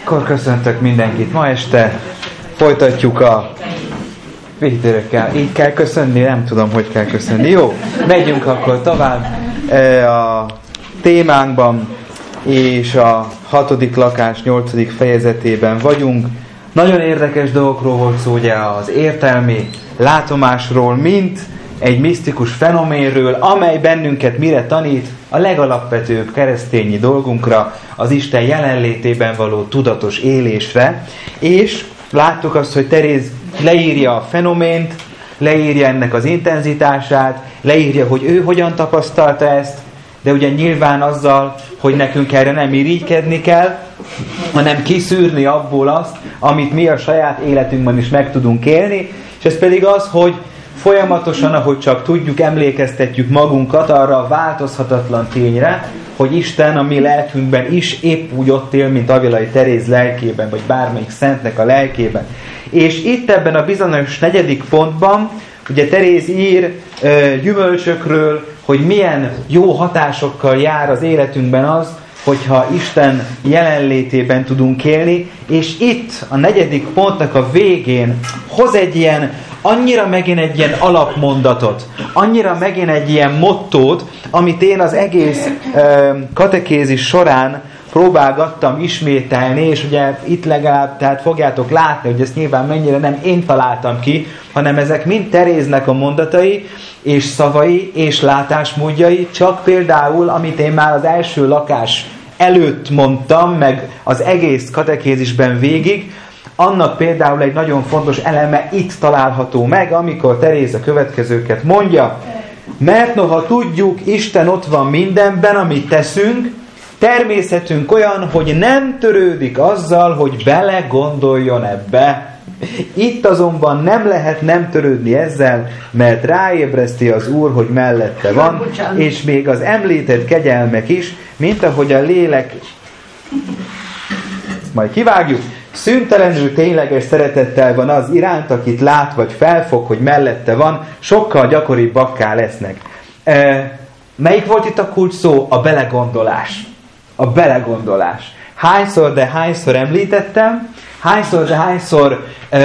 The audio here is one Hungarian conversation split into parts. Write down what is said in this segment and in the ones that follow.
Akkor köszöntök mindenkit ma este. Folytatjuk a végtérőkkel. Így kell köszönni? Nem tudom, hogy kell köszönni. Jó, megyünk akkor tovább a témánkban, és a 6. lakás 8. fejezetében vagyunk. Nagyon érdekes dolgokról volt szó, ugye az értelmi látomásról, mint egy misztikus fenoménről, amely bennünket mire tanít? A legalapvetőbb keresztényi dolgunkra, az Isten jelenlétében való tudatos élésre. És láttuk azt, hogy Teréz leírja a fenomént, leírja ennek az intenzitását, leírja, hogy ő hogyan tapasztalta ezt, de ugye nyilván azzal, hogy nekünk erre nem irigykedni kell, hanem kiszűrni abból azt, amit mi a saját életünkben is meg tudunk élni, és ez pedig az, hogy folyamatosan, ahogy csak tudjuk, emlékeztetjük magunkat arra a változhatatlan tényre, hogy Isten a mi lelkünkben is épp úgy ott él, mint Avilai Teréz lelkében, vagy bármelyik szentnek a lelkében. És itt ebben a bizonyos 4. pontban, ugye Teréz ír gyümölcsökről, hogy milyen jó hatásokkal jár az életünkben az, hogyha Isten jelenlétében tudunk élni, és itt a 4. pontnak a végén hoz egy ilyen, annyira megint egy ilyen alapmondatot, annyira megint egy ilyen mottót, amit én az egész katekézis során próbálgattam ismételni, és ugye itt legalább, tehát fogjátok látni, hogy ezt nyilván mennyire nem én találtam ki, hanem ezek mind Teréznek a mondatai, és szavai, és látásmódjai, csak például, amit én már az első lakás előtt mondtam, meg az egész katekézisben végig, annak például egy nagyon fontos eleme itt található meg, amikor Teréz a következőket mondja. Mert noha tudjuk, Isten ott van mindenben, amit teszünk, természetünk olyan, hogy nem törődik azzal, hogy belegondoljon ebbe. Itt azonban nem lehet nem törődni ezzel, mert ráébreszti az Úr, hogy mellette van, és még az említett kegyelmek is, mint ahogy a lélek, majd kivágjuk, szüntelenül tényleges szeretettel van az iránt, akit lát vagy felfog, hogy mellette van, sokkal gyakoribbakká lesznek. Melyik volt itt a kulcs szó? A belegondolás. A belegondolás. Hányszor, de hányszor említettem, hányszor, de hányszor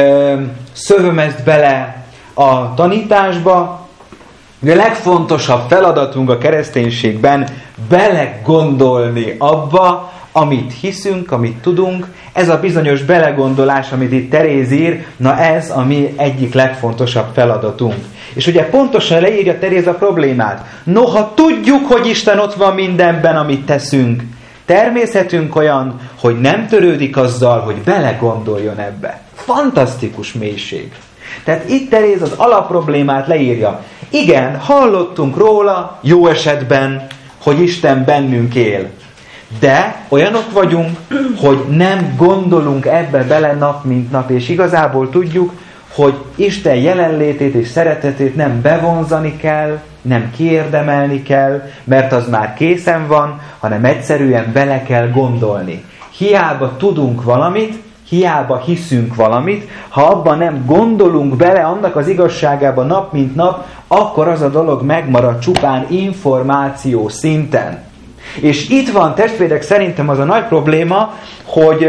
szövöm ezt bele a tanításba. A legfontosabb feladatunk a kereszténységben belegondolni abba, amit hiszünk, amit tudunk. Ez a bizonyos belegondolás, amit itt Teréz ír, na ez a mi egyik legfontosabb feladatunk. És ugye pontosan leírja Teréz a problémát. Noha tudjuk, hogy Isten ott van mindenben, amit teszünk, természetünk olyan, hogy nem törődik azzal, hogy belegondoljon ebbe. Fantasztikus mélység. Tehát itt Teréz az alapproblémát leírja. Igen, hallottunk róla, jó esetben, hogy Isten bennünk él. De olyanok vagyunk, hogy nem gondolunk ebbe bele nap mint nap, és igazából tudjuk, hogy Isten jelenlétét és szeretetét nem bevonzani kell, nem kiérdemelni kell, mert az már készen van, hanem egyszerűen bele kell gondolni. Hiába tudunk valamit, hiába hiszünk valamit, ha abban nem gondolunk bele annak az igazságába nap mint nap, akkor az a dolog megmarad csupán információ szinten. És itt van, testvérek, szerintem az a nagy probléma, hogy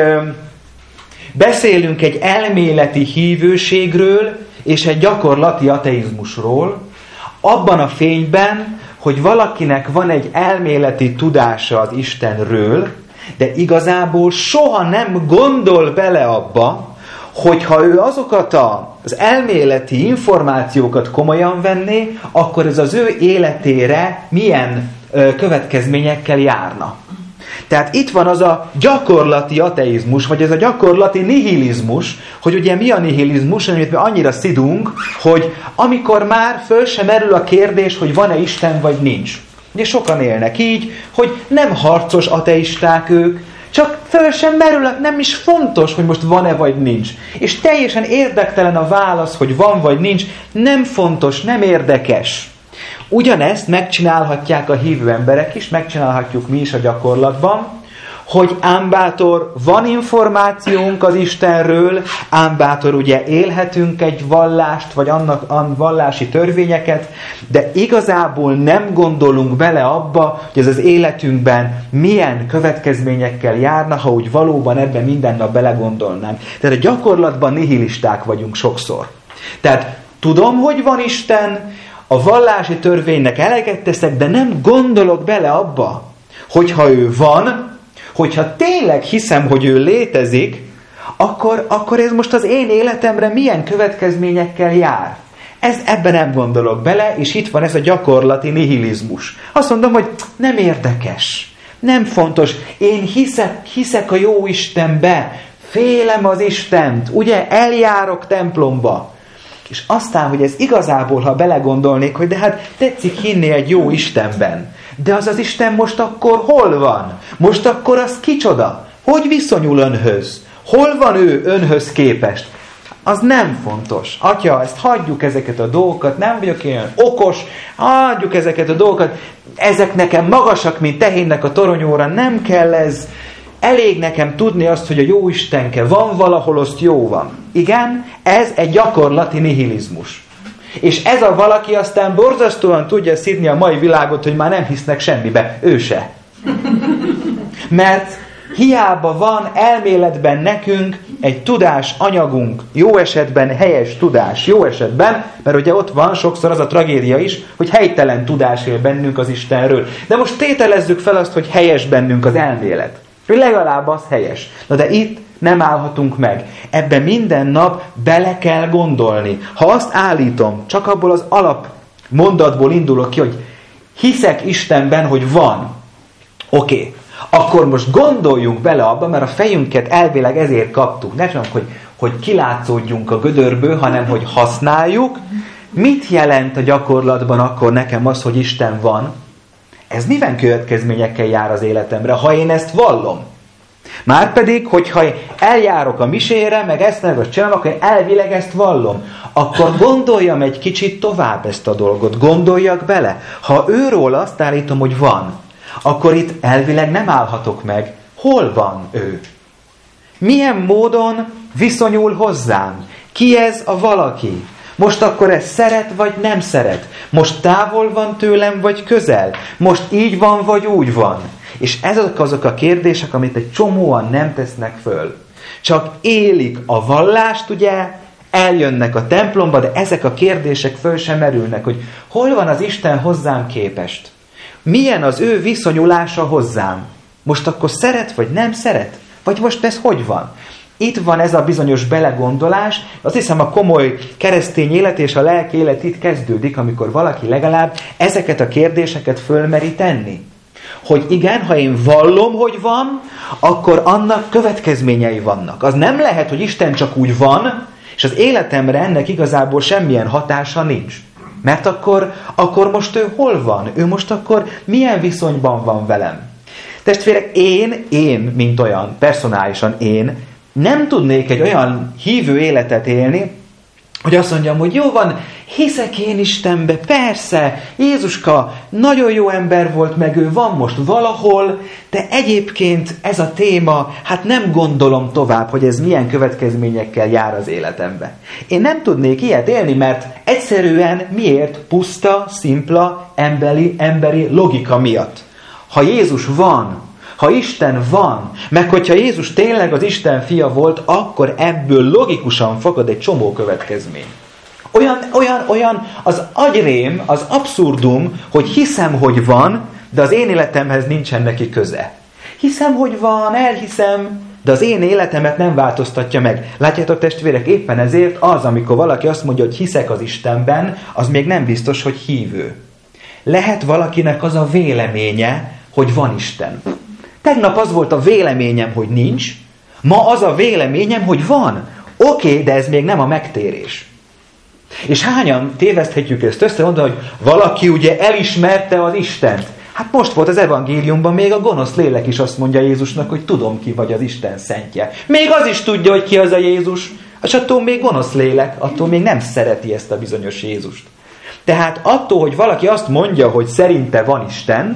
beszélünk egy elméleti hívőségről és egy gyakorlati ateizmusról, abban a fényben, hogy valakinek van egy elméleti tudása az Istenről, de igazából soha nem gondol bele abba, hogyha ő azokat az elméleti információkat komolyan venné, akkor ez az ő életére milyen következményekkel járna. Tehát itt van az a gyakorlati ateizmus, vagy ez a gyakorlati nihilizmus, hogy ugye mi a nihilizmus, amit mi annyira szidunk, hogy amikor már föl sem merül a kérdés, hogy van-e Isten, vagy nincs. Ugye sokan élnek így, hogy nem harcos ateisták ők, csak föl sem merül, nem is fontos, hogy most van-e vagy nincs. És teljesen érdektelen a válasz, hogy van vagy nincs, nem fontos, nem érdekes. Ugyanezt megcsinálhatják a hívő emberek is, megcsinálhatjuk mi is a gyakorlatban, hogy ám bátor, van információnk az Istenről, ám bátor, ugye élhetünk egy vallást, vagy annak vallási törvényeket, de igazából nem gondolunk bele abba, hogy ez az életünkben milyen következményekkel járna, ha úgy valóban ebben minden nap belegondolnánk. Tehát a gyakorlatban nihilisták vagyunk sokszor. Tehát tudom, hogy van Isten, a vallási törvénynek eleget teszek, de nem gondolok bele abba, hogyha ő van, hogyha tényleg hiszem, hogy ő létezik, akkor ez most az én életemre milyen következményekkel jár. Ebben nem gondolok bele, és itt van ez a gyakorlati nihilizmus. Azt mondom, hogy nem érdekes, nem fontos. Én hiszek a jó Istenbe, félem az Istent, ugye eljárok templomba. És aztán, hogy ez igazából, ha belegondolnék, hogy de hát tetszik hinni egy jó Istenben. De az az Isten most akkor hol van? Most akkor az kicsoda? Hogy viszonyul önhöz? Hol van ő önhöz képest? Az nem fontos. Atya, ezt hagyjuk ezeket a dolgokat, nem vagyok ilyen okos, hagyjuk ezeket a dolgokat, ezek nekem magasak, mint tehénnek a toronyóra, nem kell ez. Elég nekem tudni azt, hogy a jó Istenke van valahol, azt jó van. Igen, ez egy gyakorlati nihilizmus. És ez a valaki aztán borzasztóan tudja szidni a mai világot, hogy már nem hisznek semmibe. Ő se. Mert hiába van elméletben nekünk egy tudás anyagunk, jó esetben helyes tudás, jó esetben, mert ugye ott van sokszor az a tragédia is, hogy helytelen tudás él bennünk az Istenről. De most tételezzük fel azt, hogy helyes bennünk az elmélet. Hogy legalább az helyes. Na de itt nem állhatunk meg. Ebben minden nap bele kell gondolni. Ha azt állítom, csak abból az alap mondatból indulok ki, hogy hiszek Istenben, hogy van. Oké. Akkor most gondoljunk bele abba, mert a fejünket elvileg ezért kaptuk. Ne csak, hogy kilátszódjunk a gödörből, hanem hogy használjuk. Mit jelent a gyakorlatban akkor nekem az, hogy Isten van? Ez milyen következményekkel jár az életemre, ha én ezt vallom? Márpedig, hogyha eljárok a misére, meg ezt meg azt csinálom, akkor elvileg ezt vallom. Akkor gondoljam egy kicsit tovább ezt a dolgot. Gondoljak bele. Ha őról azt állítom, hogy van, akkor itt elvileg nem állhatok meg. Hol van ő? Milyen módon viszonyul hozzám? Ki ez a valaki? Most akkor ez szeret, vagy nem szeret? Most távol van tőlem, vagy közel? Most így van, vagy úgy van? És ezek azok a kérdések, amit egy csomóan nem tesznek föl. Csak élik a vallást, ugye, eljönnek a templomba, de ezek a kérdések föl sem merülnek, hogy hol van az Isten hozzám képest? Milyen az ő viszonyulása hozzám? Most akkor szeret, vagy nem szeret? Vagy most ez hogy van? Itt van ez a bizonyos belegondolás. Azt hiszem, a komoly keresztény élet és a lelki élet itt kezdődik, amikor valaki legalább ezeket a kérdéseket fölmeri tenni. Hogy igen, ha én vallom, hogy van, akkor annak következményei vannak. Az nem lehet, hogy Isten csak úgy van, és az életemre ennek igazából semmilyen hatása nincs. Mert akkor most ő hol van? Ő most akkor milyen viszonyban van velem? Testvérek, én, mint olyan, personálisan én, nem tudnék egy olyan hívő életet élni, hogy azt mondjam, hogy jó van, hiszek én Istenbe, persze, Jézuska nagyon jó ember volt, meg ő van most valahol, de egyébként ez a téma, hát nem gondolom tovább, hogy ez milyen következményekkel jár az életembe. Én nem tudnék ilyet élni, mert egyszerűen miért? Puszta, szimpla, emberi logika miatt. Ha Jézus van, ha Isten van, meg hogyha Jézus tényleg az Isten fia volt, akkor ebből logikusan fakad egy csomó következmény. Olyan az agyrém, az abszurdum, hogy hiszem, hogy van, de az én életemhez nincsen neki köze. Hiszem, hogy van, elhiszem, de az én életemet nem változtatja meg. Látjátok, testvérek, éppen ezért az, amikor valaki azt mondja, hogy hiszek az Istenben, az még nem biztos, hogy hívő. Lehet valakinek az a véleménye, hogy van Isten. Tegnap az volt a véleményem, hogy nincs, ma az a véleményem, hogy van. Oké, de ez még nem a megtérés. És hányan téveszthetjük ezt össze, mondani, hogy valaki ugye elismerte az Istent. Hát most volt az evangéliumban, még a gonosz lélek is azt mondja Jézusnak, hogy tudom, ki vagy az Isten szentje. Még az is tudja, hogy ki az a Jézus, és attól még gonosz lélek, attól még nem szereti ezt a bizonyos Jézust. Tehát attól, hogy valaki azt mondja, hogy szerinte van Isten,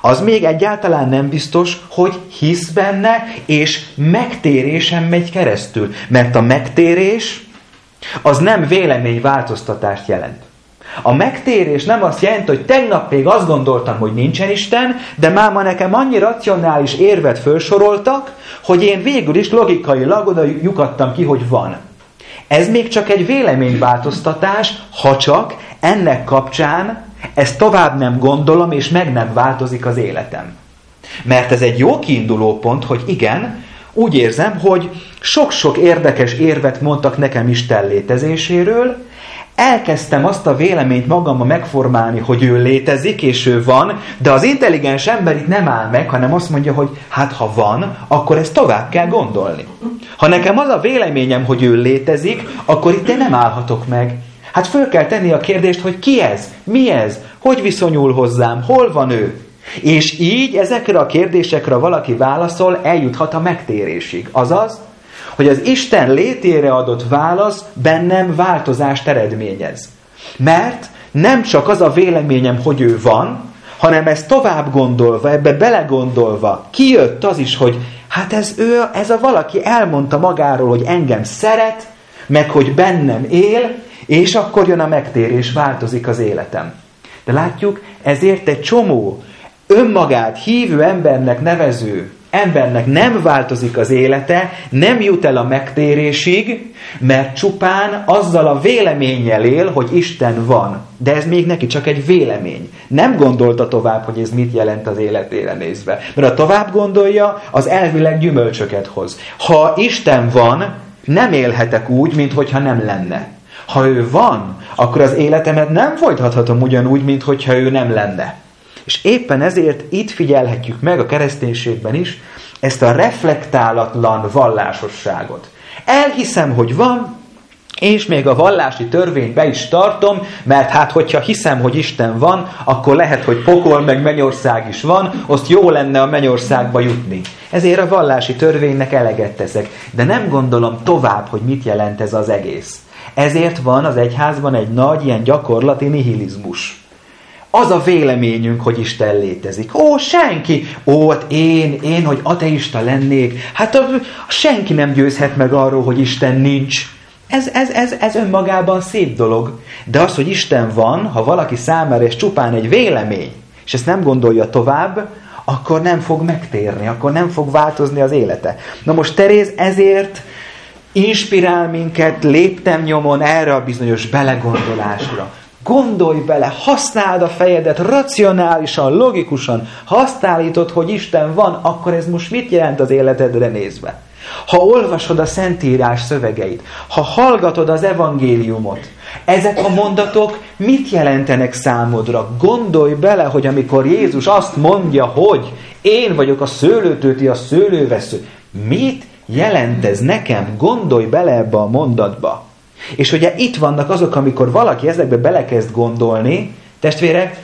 az még egyáltalán nem biztos, hogy hisz benne, és megtérésen megy keresztül. Mert a megtérés az nem véleményváltoztatást jelent. A megtérés nem azt jelenti, hogy tegnap még azt gondoltam, hogy nincsen Isten, de máma nekem annyi racionális érvet felsoroltak, hogy én végül is logikailag oda lyukadtam ki, hogy van. Ez még csak egy véleményváltoztatás, ha csak ennek kapcsán ezt tovább nem gondolom, és meg nem változik az életem. Mert ez egy jó kiinduló pont, hogy igen, úgy érzem, hogy sok-sok érdekes érvet mondtak nekem Isten létezéséről, elkezdtem azt a véleményt magamban megformálni, hogy ő létezik, és ő van, de az intelligens ember itt nem áll meg, hanem azt mondja, hogy hát ha van, akkor ezt tovább kell gondolni. Ha nekem az a véleményem, hogy ő létezik, akkor itt én nem állhatok meg. Hát föl kell tenni a kérdést, hogy ki ez, mi ez, hogy viszonyul hozzám, hol van ő. És így ezekre a kérdésekre valaki válaszol, eljuthat a megtérésig. Azaz, hogy az Isten létére adott válasz bennem változást eredményez. Mert nem csak az a véleményem, hogy ő van, hanem ezt tovább gondolva, ebbe belegondolva, kijött az is, hogy hát ez a valaki elmondta magáról, hogy engem szeret, meg hogy bennem él, és akkor jön a megtérés, változik az életem. De látjuk, ezért egy csomó önmagát hívő embernek nevező embernek nem változik az élete, nem jut el a megtérésig, mert csupán azzal a véleménnyel él, hogy Isten van. De ez még neki csak egy vélemény. Nem gondolta tovább, hogy ez mit jelent az életére nézve. Mert ha tovább gondolja, az elvileg gyümölcsöket hoz. Ha Isten van, nem élhetek úgy, minthogyha nem lenne. Ha ő van, akkor az életemet nem folytathatom ugyanúgy, minthogyha ő nem lenne. És éppen ezért itt figyelhetjük meg a kereszténységben is ezt a reflektálatlan vallásosságot. Elhiszem, hogy van, és még a vallási törvényt be is tartom, mert hát, hogyha hiszem, hogy Isten van, akkor lehet, hogy pokol meg mennyország is van, azt jó lenne a mennyországba jutni. Ezért a vallási törvénynek eleget teszek, de nem gondolom tovább, hogy mit jelent ez az egész. Ezért van az egyházban egy nagy ilyen gyakorlati nihilizmus. Az a véleményünk, hogy Isten létezik. Senki! Hát én, hogy ateista lennék. Hát senki nem győzhet meg arról, hogy Isten nincs. Ez önmagában szép dolog. De az, hogy Isten van, ha valaki számára ez csupán egy vélemény, és ezt nem gondolja tovább, akkor nem fog megtérni, akkor nem fog változni az élete. Na most Teréz ezért inspirál minket lépten nyomon erre a bizonyos belegondolásra. Gondolj bele, használd a fejedet racionálisan, logikusan. Ha azt állítod, hogy Isten van, akkor ez most mit jelent az életedre nézve? Ha olvasod a Szentírás szövegeit, ha hallgatod az evangéliumot, ezek a mondatok mit jelentenek számodra? Gondolj bele, hogy amikor Jézus azt mondja, hogy én vagyok a szőlőtőti, a szőlővesző, mit jelent ez nekem? Gondolj bele ebbe a mondatba. És ugye itt vannak azok, amikor valaki ezekbe belekezd gondolni, testvérek,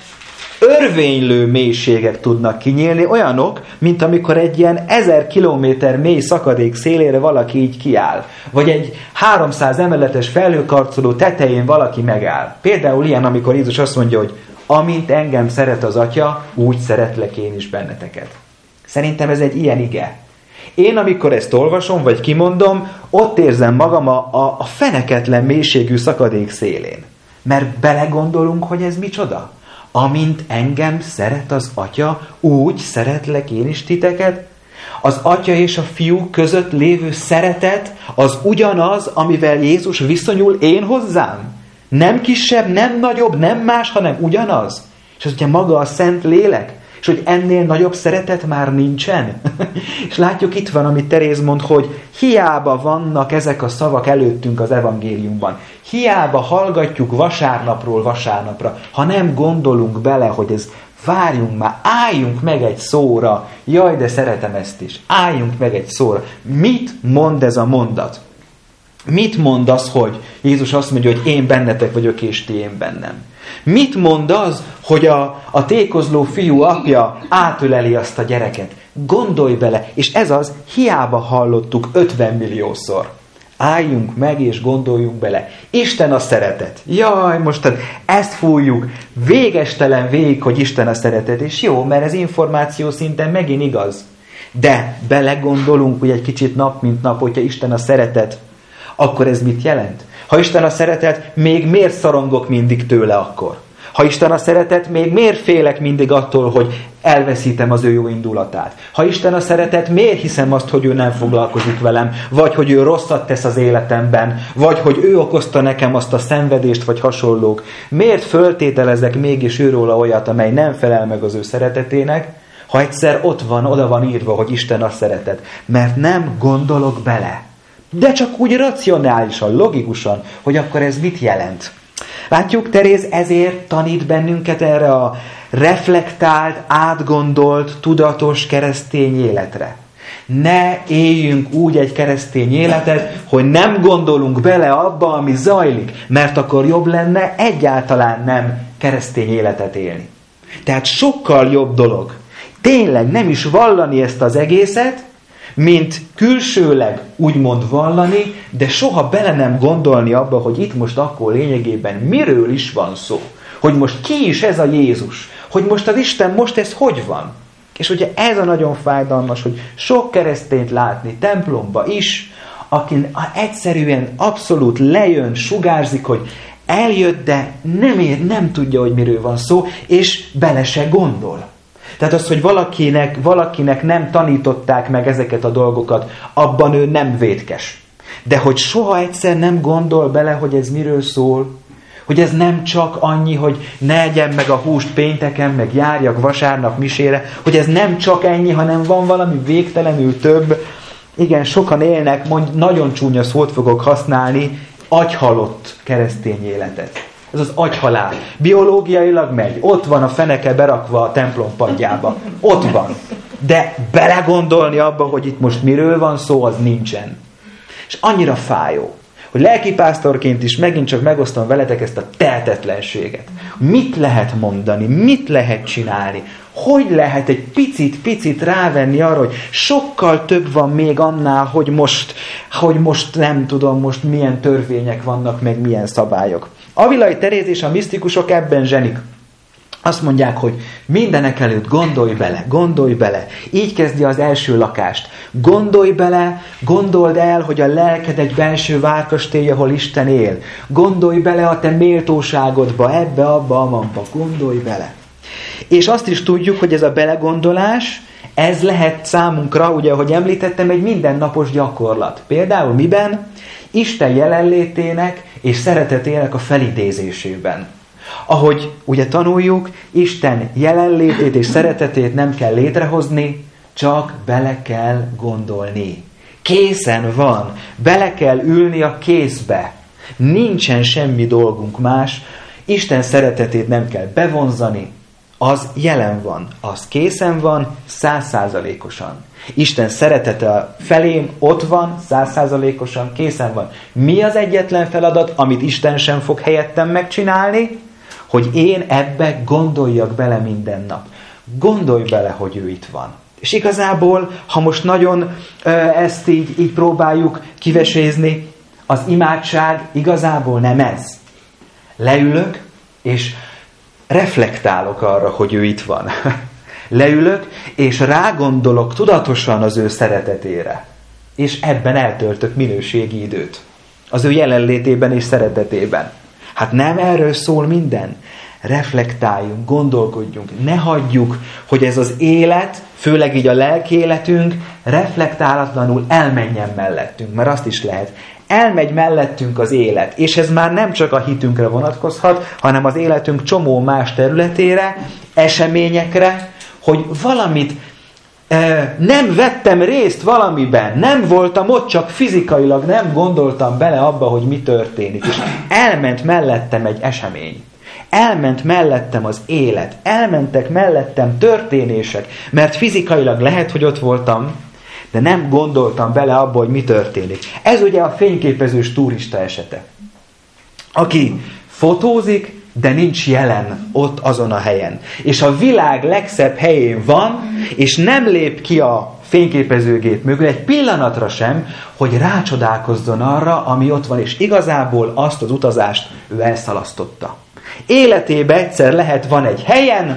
örvénylő mélységek tudnak kinyílni, olyanok, mint amikor egy ilyen 1000 kilométer mély szakadék szélére valaki így kiáll. Vagy egy 300 emeletes felhőkarcoló tetején valaki megáll. Például ilyen, amikor Jézus azt mondja, hogy amint engem szeret az Atya, úgy szeretlek én is benneteket. Szerintem ez egy ilyen ige. Én, amikor ezt olvasom, vagy kimondom, ott érzem magam a feneketlen mélységű szakadék szélén. Mert belegondolunk, hogy ez micsoda? Amint engem szeret az Atya, úgy szeretlek én is titeket. Az Atya és a Fiú között lévő szeretet az ugyanaz, amivel Jézus viszonyul én hozzám. Nem kisebb, nem nagyobb, nem más, hanem ugyanaz. És az ugye maga a Szent Lélek. És hogy ennél nagyobb szeretet már nincsen. És látjuk, itt van, amit Teréz mond, hogy hiába vannak ezek a szavak előttünk az evangéliumban. Hiába hallgatjuk vasárnapról vasárnapra, ha nem gondolunk bele, hogy ez várjunk már, álljunk meg egy szóra. Jaj, de szeretem ezt is. Álljunk meg egy szóra. Mit mond ez a mondat? Mit mond az, hogy Jézus azt mondja, hogy én bennetek vagyok, és ti én bennem? Mit mond az, hogy a tékozló fiú apja átöleli azt a gyereket? Gondolj bele, és ez az, hiába hallottuk 50 milliószor. Álljunk meg és gondoljunk bele. Isten a szeretet. Jaj, most ezt fújjuk végestelen végig, hogy Isten a szeretet. És jó, mert ez információ szinten megint igaz. De belegondolunk, hogy egy kicsit nap mint nap, hogyha Isten a szeretet, akkor ez mit jelent? Ha Isten a szeretet, még miért szorongok mindig tőle akkor? Ha Isten a szeretet, még miért félek mindig attól, hogy elveszítem az ő jó indulatát? Ha Isten a szeretet, miért hiszem azt, hogy ő nem foglalkozik velem? Vagy hogy ő rosszat tesz az életemben? Vagy hogy ő okozta nekem azt a szenvedést, vagy hasonlók? Miért föltételezek mégis őróla olyat, amely nem felel meg az ő szeretetének? Ha egyszer oda van írva, hogy Isten a szeretet. Mert nem gondolok bele. De csak úgy racionálisan, logikusan, hogy akkor ez mit jelent. Látjuk, Teréz ezért tanít bennünket erre a reflektált, átgondolt, tudatos keresztény életre. Ne éljünk úgy egy keresztény életet, hogy nem gondolunk bele abba, ami zajlik, mert akkor jobb lenne egyáltalán nem keresztény életet élni. Tehát sokkal jobb dolog tényleg nem is vallani ezt az egészet, mint külsőleg úgymond vallani, de soha bele nem gondolni abba, hogy itt most akkor lényegében miről is van szó. Hogy most ki is ez a Jézus. Hogy most az Isten, most ez hogy van. És ugye ez a nagyon fájdalmas, hogy sok keresztényt látni templomba is, aki egyszerűen abszolút lejön, sugárzik, hogy eljött, de nem tudja, hogy miről van szó, és bele se gondol. Tehát az, hogy valakinek nem tanították meg ezeket a dolgokat, abban ő nem vétkes. De hogy soha egyszer nem gondol bele, hogy ez miről szól, hogy ez nem csak annyi, hogy ne egyem meg a húst pénteken, meg járjak vasárnap misére, hogy ez nem csak ennyi, hanem van valami végtelenül több. Igen, sokan élnek, nagyon csúnya szót fogok használni, agyhalott keresztény életet. Ez az agyhalál. Biológiailag megy. Ott van a feneke berakva a templom padjába. Ott van. De belegondolni abba, hogy itt most miről van szó, az nincsen. És annyira fájó, hogy lelkipásztorként is megint csak megosztom veletek ezt a tehetetlenséget. Mit lehet mondani? Mit lehet csinálni? Hogy lehet egy picit rávenni arra, hogy sokkal több van még annál, hogy most nem tudom, most milyen törvények vannak, meg milyen szabályok. Avilai Teréz és a misztikusok ebben zsenik. Azt mondják, hogy mindenek előtt gondolj bele. Így kezdi az első lakást. Gondolj bele, gondold el, hogy a lelked egy belső várkastély, ahol Isten él. Gondolj bele a te méltóságodba, ebbe, abba, amabba. Gondolj bele. És azt is tudjuk, hogy ez a belegondolás, ez lehet számunkra, ugye, ahogy említettem, egy mindennapos gyakorlat. Például miben? Isten jelenlétének és szeretetének a felidézésében. Ahogy ugye tanuljuk, Isten jelenlétét és szeretetét nem kell létrehozni, csak bele kell gondolni. Készen van, bele kell ülni a kézbe. Nincsen semmi dolgunk más, Isten szeretetét nem kell bevonzani, az jelen van, az készen van 100%-osan. Isten szeretete felém ott van, 100%-osan készen van. Mi az egyetlen feladat, amit Isten sem fog helyettem megcsinálni? Hogy én ebbe gondoljak bele minden nap. Gondolj bele, hogy ő itt van. És igazából, ha most nagyon ezt így próbáljuk kivesézni, az imádság igazából nem ez. Leülök, és reflektálok arra, hogy ő itt van. Leülök, és rágondolok tudatosan az ő szeretetére. És ebben eltöltök minőségi időt. Az ő jelenlétében és szeretetében. Hát nem erről szól minden. Reflektáljunk, gondolkodjunk, ne hagyjuk, hogy ez az élet, főleg így a lelki életünk, reflektálatlanul elmenjen mellettünk, mert azt is lehet. Elmegy mellettünk az élet, és ez már nem csak a hitünkre vonatkozhat, hanem az életünk csomó más területére, eseményekre, hogy valamit nem vettem részt valamiben, nem voltam ott, csak fizikailag nem gondoltam bele abba, hogy mi történik. És elment mellettem egy esemény. Elment mellettem az élet. Elmentek mellettem történések. Mert fizikailag lehet, hogy ott voltam, de nem gondoltam bele abba, hogy mi történik. Ez ugye a fényképezős turista esete. Aki fotózik, de nincs jelen ott azon a helyen. És a világ legszebb helyén van, és nem lép ki a fényképezőgép mögül egy pillanatra sem, hogy rácsodálkozzon arra, ami ott van, és igazából azt az utazást ő elszalasztotta. Életében egyszer van egy helyen,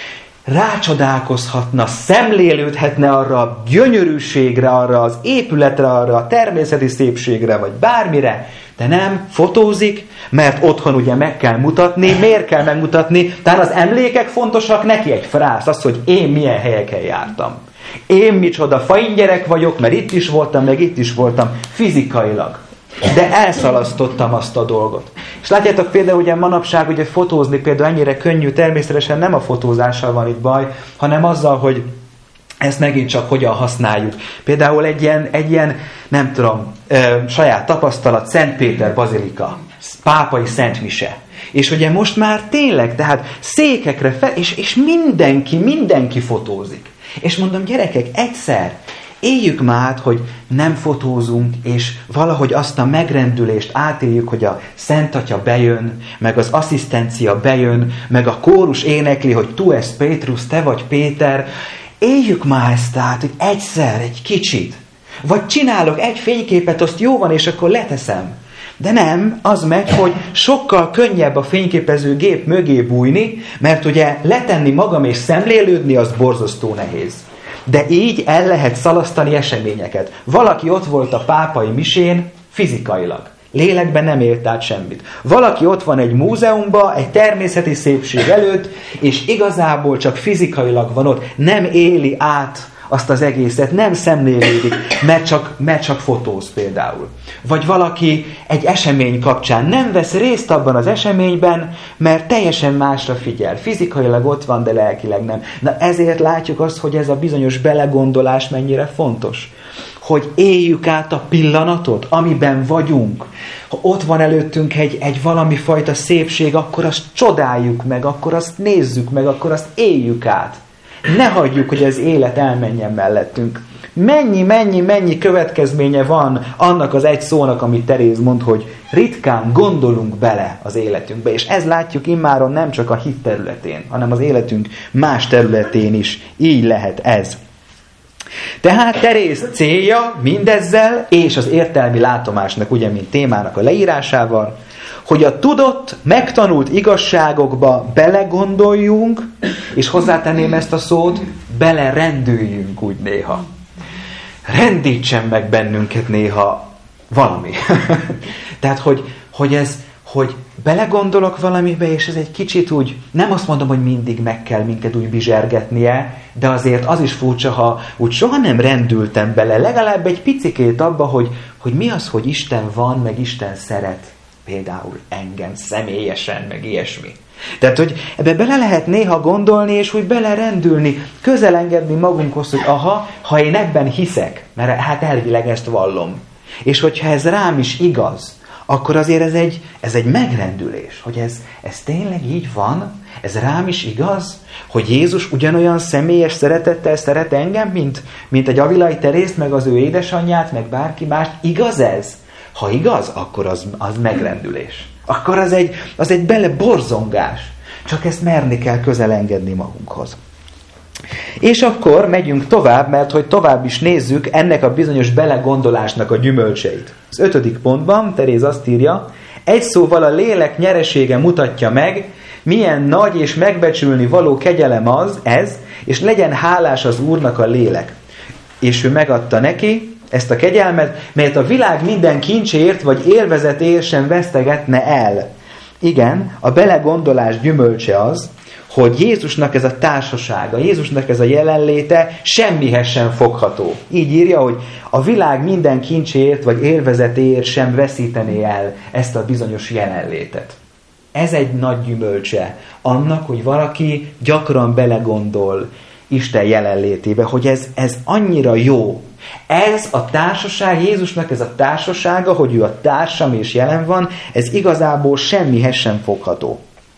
rácsodálkozhatna, szemlélődhetne arra a gyönyörűségre, arra az épületre, arra a természeti szépségre, vagy bármire, de nem fotózik, mert otthon ugye meg kell mutatni. Miért kell megmutatni? Talán az emlékek fontosak neki, egy frász, az, hogy én milyen helyeken jártam. Én micsoda faingyerek vagyok, mert itt is voltam, meg itt is voltam, fizikailag. De elszalasztottam azt a dolgot. És látjátok például, ugye manapság ugye fotózni például ennyire könnyű, természetesen nem a fotózással van itt baj, hanem azzal, hogy ezt megint csak hogyan használjuk. Például egy ilyen nem tudom, saját tapasztalat, Szent Péter bazilika, pápai szentmise. És ugye most már tényleg, tehát székekre fel, és mindenki fotózik. És mondom, gyerekek, egyszer éljük már át, hogy nem fotózunk, és valahogy azt a megrendülést átéljük, hogy a Szent Atya bejön, meg az asszisztencia bejön, meg a kórus énekli, hogy tu es Pétrus, te vagy Péter. Éljük már ezt át, hogy egyszer, egy kicsit. Vagy csinálok egy fényképet, azt jó van, és akkor leteszem. De nem, az megy, hogy sokkal könnyebb a fényképező gép mögé bújni, mert ugye letenni magam és szemlélődni, az borzasztó nehéz. De így el lehet szalasztani eseményeket. Valaki ott volt a pápai misén fizikailag. Lélekben nem élt át semmit. Valaki ott van egy múzeumban, egy természeti szépség előtt, és igazából csak fizikailag van ott. Nem éli át azt az egészet, nem szemlélődik, mert csak fotóz például. Vagy valaki egy esemény kapcsán nem vesz részt abban az eseményben, mert teljesen másra figyel. Fizikailag ott van, de lelkileg nem. Na ezért látjuk azt, hogy ez a bizonyos belegondolás mennyire fontos. Hogy éljük át a pillanatot, amiben vagyunk. Ha ott van előttünk egy valami fajta szépség, akkor azt csodáljuk meg, akkor azt nézzük meg, akkor azt éljük át. Ne hagyjuk, hogy az élet elmenjen mellettünk. Mennyi következménye van annak az egy szónak, amit Teréz mond, hogy ritkán gondolunk bele az életünkbe. És ez látjuk immáron nem csak a hit területén, hanem az életünk más területén is. Így lehet ez. Tehát Teréz célja mindezzel, és az értelmi látomásnak, ugye, mint témának a leírásával, hogy a tudott, megtanult igazságokba belegondoljunk, és hozzátenném ezt a szót, belerendüljünk úgy néha. Rendítsen meg bennünket néha valami. Tehát, hogy belegondolok valamibe, és ez egy kicsit úgy, nem azt mondom, hogy mindig meg kell minket úgy bizsergetnie, de azért az is furcsa, ha úgy soha nem rendültem bele, legalább egy picikét abba, hogy mi az, hogy Isten van, meg Isten szeret. Például engem személyesen, meg ilyesmi. Tehát, hogy ebbe bele lehet néha gondolni, és úgy belerendülni, közelengedni magunkhoz, hogy ha én ebben hiszek, mert hát elvileg ezt vallom, és hogyha ez rám is igaz, akkor azért ez egy megrendülés, hogy ez tényleg így van, ez rám is igaz, hogy Jézus ugyanolyan személyes szeretettel szeret engem, mint egy Avilai Terészt, meg az ő édesanyját, meg bárki más. Igaz ez? Ha igaz, akkor az megrendülés. Akkor az egy beleborzongás. Csak ezt merni kell közelengedni magunkhoz. És akkor megyünk tovább, mert hogy tovább is nézzük ennek a bizonyos belegondolásnak a gyümölcseit. Az 5. pontban Teréz azt írja, egy szóval a lélek nyeresége mutatja meg, milyen nagy és megbecsülni való kegyelem ez, és legyen hálás az Úrnak a lélek. És ő megadta neki ezt a kegyelmet, melyet a világ minden kincséért vagy élvezetért sem vesztegetne el. Igen, a belegondolás gyümölcse az, hogy Jézusnak ez a társasága, Jézusnak ez a jelenléte semmihez sem fogható. Így írja, hogy a világ minden kincséért vagy élvezetéért sem veszítené el ezt a bizonyos jelenlétet. Ez egy nagy gyümölcse annak, hogy valaki gyakran belegondol Isten jelenlétébe, hogy ez annyira jó. Ez a társaság, Jézusnak ez a társasága, hogy ő a társam és jelen van, ez igazából semmihez sem fogható.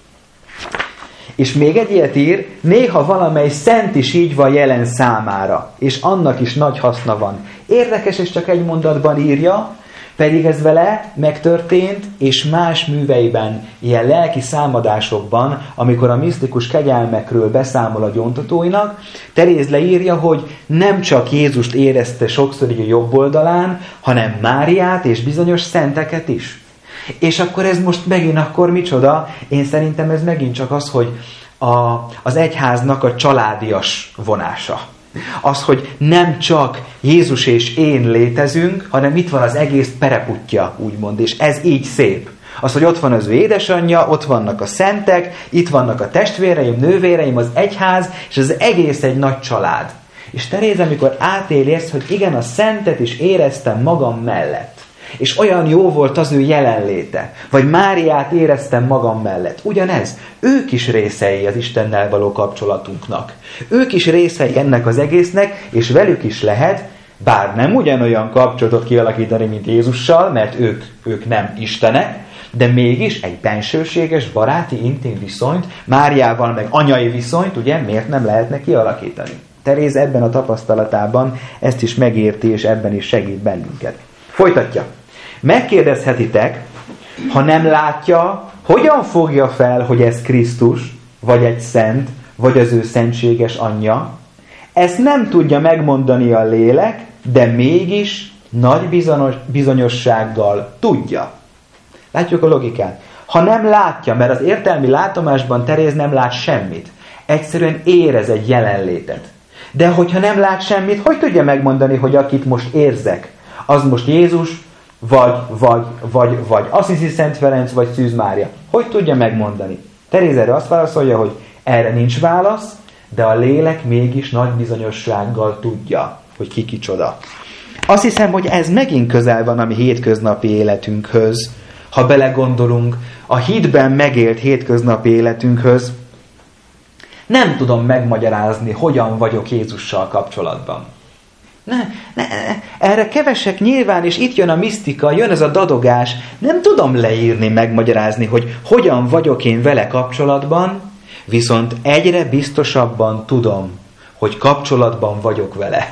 És még egy ilyet ír, néha valamely szent is így van jelen számára, és annak is nagy haszna van. Érdekes, és csak egy mondatban írja, Pedig ez vele megtörtént, és más műveiben, ilyen lelki számadásokban, amikor a misztikus kegyelmekről beszámol a gyóntatóinak, Teréz leírja, hogy nem csak Jézust érezte sokszor így a jobb oldalán, hanem Máriát és bizonyos szenteket is. És akkor ez most megint akkor micsoda? Én szerintem ez megint csak az, hogy az egyháznak a családias vonása. Az, hogy nem csak Jézus és én létezünk, hanem itt van az egész pereputja, úgymond, és ez így szép. Az, hogy ott van az ő édesanyja, ott vannak a szentek, itt vannak a testvéreim, nővéreim, az egyház, és az egész egy nagy család. És Teréz, amikor átéli ezt, hogy igen, a szentet is éreztem magam mellett, és olyan jó volt az ő jelenléte, vagy Máriát éreztem magam mellett. Ugyanez, ők is részei az Istennel való kapcsolatunknak. Ők is részei ennek az egésznek, és velük is lehet, bár nem ugyanolyan kapcsolatot kialakítani, mint Jézussal, mert ők nem istenek, de mégis egy bensőséges, baráti, intim viszonyt, Máriával meg anyai viszonyt, ugye, miért nem lehetne kialakítani? Teréz ebben a tapasztalatában ezt is megérti, és ebben is segít bennünket. Folytatja. Megkérdezhetitek, ha nem látja, hogyan fogja fel, hogy ez Krisztus, vagy egy szent, vagy az ő szentséges anyja. Ezt nem tudja megmondani a lélek, de mégis nagy bizonyossággal tudja. Látjuk a logikát. Ha nem látja, mert az értelmi látomásban Teréz nem lát semmit. Egyszerűen érez egy jelenlétet. De hogyha nem lát semmit, hogy tudja megmondani, hogy akit most érzek, az most Jézus, vagy Assisi Szent Ferenc, vagy Szűz Mária. Hogy tudja megmondani? Teréz erre azt válaszolja, hogy erre nincs válasz, de a lélek mégis nagy bizonyossággal tudja, hogy ki kicsoda. Azt hiszem, hogy ez megint közel van a mi hétköznapi életünkhöz, ha belegondolunk a hitben megélt hétköznapi életünkhöz. Nem tudom megmagyarázni, hogyan vagyok Jézussal kapcsolatban. Erre kevesek nyilván, és itt jön a misztika, jön ez a dadogás. Nem tudom leírni, megmagyarázni, hogy hogyan vagyok én vele kapcsolatban, viszont egyre biztosabban tudom, hogy kapcsolatban vagyok vele.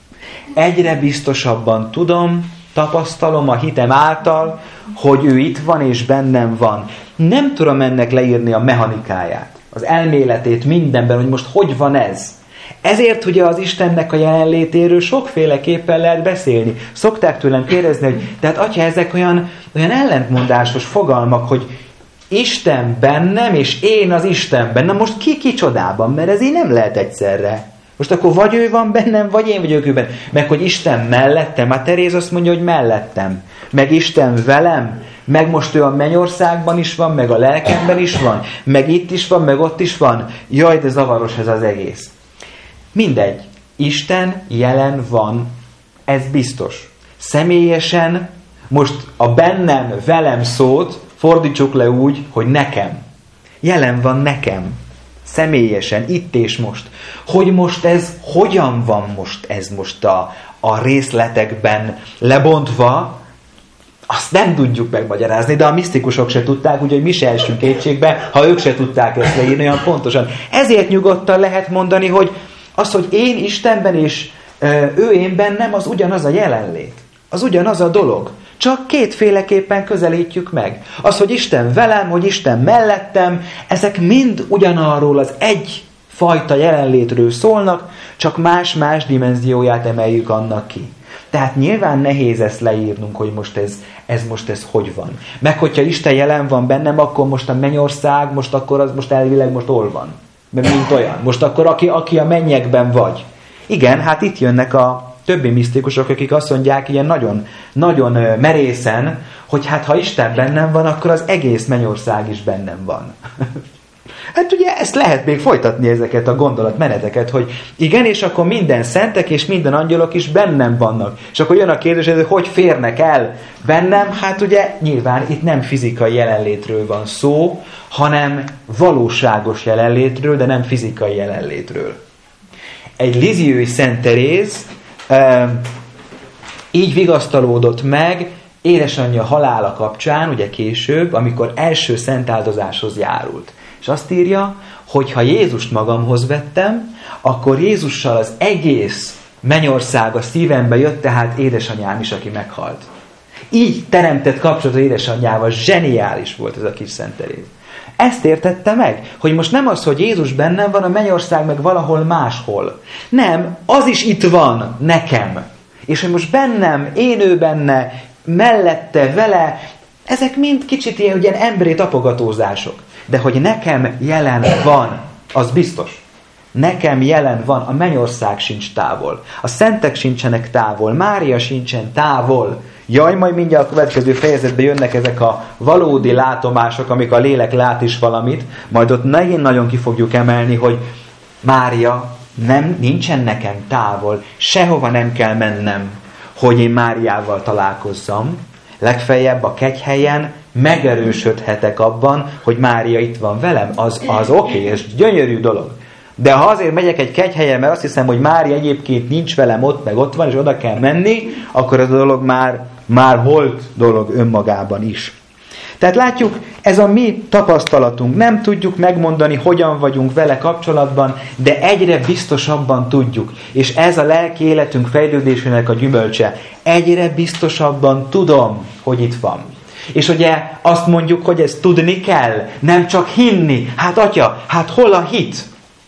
Egyre biztosabban tudom, tapasztalom a hitem által, hogy ő itt van és bennem van. Nem tudom ennek leírni a mechanikáját, az elméletét mindenben, hogy most hogy van ez. Ezért ugye az Istennek a jelenlétéről sokféleképpen lehet beszélni. Szokták tőlem kérdezni, hogy tehát atya, ezek olyan ellentmondásos fogalmak, hogy Isten bennem, és én az Istenben. Na most ki kicsodában? Mert ez így nem lehet egyszerre. Most akkor vagy ő van bennem, vagy én vagyok őben. Meg hogy Isten mellettem. Hát Teréz azt mondja, hogy mellettem. Meg Isten velem. Meg most ő a mennyországban is van, meg a lelkemben is van. Meg itt is van, meg ott is van. Jaj, de zavaros ez az egész. Mindegy. Isten jelen van. Ez biztos. Személyesen most a bennem, velem szót fordítsuk le úgy, hogy nekem. Jelen van nekem. Személyesen, itt és most. Hogy most ez, hogyan van most ez most a részletekben lebontva, azt nem tudjuk megmagyarázni, de a misztikusok se tudták, úgyhogy mi se elsünk kétségbe, ha ők se tudták ezt leírni olyan pontosan. Ezért nyugodtan lehet mondani, hogy az, hogy én Istenben és ő én bennem, az ugyanaz a jelenlét. Az ugyanaz a dolog. Csak kétféleképpen közelítjük meg. Az, hogy Isten velem, hogy Isten mellettem, ezek mind ugyanarról az egyfajta jelenlétről szólnak, csak más-más dimenzióját emeljük annak ki. Tehát nyilván nehéz ezt leírnunk, hogy most ez hogy van. Meg hogyha Isten jelen van bennem, akkor most a mennyország, most akkor az most elvileg most hol van. Mint olyan. Most akkor aki a mennyekben vagy. Igen, hát itt jönnek a többi misztikusok, akik azt mondják ilyen nagyon, nagyon merészen, hogy hát ha Isten bennem van, akkor az egész mennyország is bennem van. Hát ugye ezt lehet még folytatni ezeket a gondolatmeneteket, hogy igen, és akkor minden szentek és minden angyalok is bennem vannak. És akkor jön a kérdés, hogy férnek el bennem? Hát ugye nyilván itt nem fizikai jelenlétről van szó, hanem valóságos jelenlétről, de nem fizikai jelenlétről. Egy liziói Szent Teréz így vigasztalódott meg édesanyja halála kapcsán, ugye később, amikor első szentáldozáshoz járult. És azt írja, hogy ha Jézust magamhoz vettem, akkor Jézussal az egész mennyország a szívembe jött, tehát édesanyám is, aki meghalt. Így teremtett kapcsolatot édesanyjával. Zseniális volt ez a kis Szent Teréz. Ezt értette meg, hogy most nem az, hogy Jézus bennem van, a mennyország meg valahol máshol. Nem, az is itt van nekem. És hogy most bennem, én ő benne, mellette, vele, ezek mind kicsit ilyen emberi tapogatózások. De hogy nekem jelen van, az biztos. Nekem jelen van, a mennyország sincs távol. A szentek sincsenek távol, Mária sincsen távol. Jaj, majd mindjárt a következő fejezetben jönnek ezek a valódi látomások, amik a lélek lát is valamit, majd ott nagyon ki fogjuk emelni, hogy Mária nincsen nekem távol, sehova nem kell mennem, hogy én Máriával találkozzam. Legfeljebb a kegyhelyen megerősödhetek abban, hogy Mária itt van velem. Az oké, és gyönyörű dolog. De ha azért megyek egy kegyhelyen, mert azt hiszem, hogy Mária egyébként nincs velem ott, meg ott van, és oda kell menni, akkor ez a dolog már holt dolog önmagában is. Tehát látjuk, ez a mi tapasztalatunk. Nem tudjuk megmondani, hogyan vagyunk vele kapcsolatban, de egyre biztosabban tudjuk. És ez a lelki életünk fejlődésének a gyümölcse. Egyre biztosabban tudom, hogy itt van. És ugye azt mondjuk, hogy ezt tudni kell, nem csak hinni. Hát atya, hát hol a hit?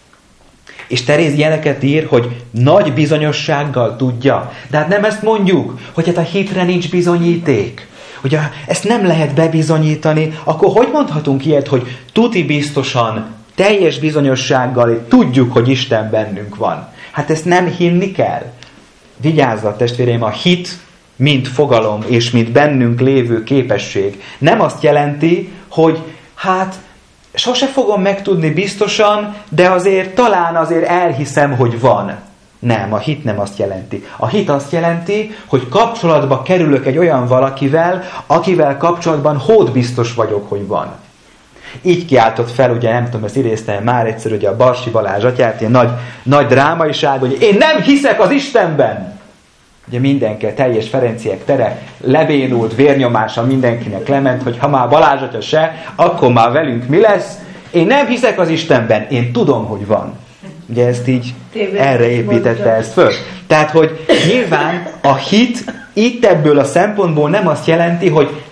És Teréz ilyeneket ír, hogy nagy bizonyossággal tudja. De hát nem ezt mondjuk, hogy hát a hitre nincs bizonyíték. Ugye ezt nem lehet bebizonyítani, akkor hogy mondhatunk ilyet, hogy tuti biztosan, teljes bizonyossággal tudjuk, hogy Isten bennünk van. Hát ezt nem hinni kell. Vigyázzat, testvéreim, a hit, mint fogalom és mint bennünk lévő képesség nem azt jelenti, hogy hát sose fogom megtudni biztosan, de talán azért elhiszem, hogy van. Nem, a hit nem azt jelenti. A hit azt jelenti, hogy kapcsolatba kerülök egy olyan valakivel, akivel kapcsolatban hódbiztos vagyok, hogy van. Így kiáltott fel, ugye nem tudom, ezt idéztem már egyszer, ugye a Barsi Balázs atyát, ilyen nagy drámaiság, hogy én nem hiszek az Istenben. Ugye mindenki, teljes Ferenciek tere, lebénult vérnyomása mindenkinek lement, hogy ha már Balázs atya se, akkor már velünk mi lesz? Én nem hiszek az Istenben, én tudom, hogy van. Ugye ezt így erre építette ezt föl. Tehát, hogy nyilván a hit itt ebből a szempontból nem azt jelenti, hogy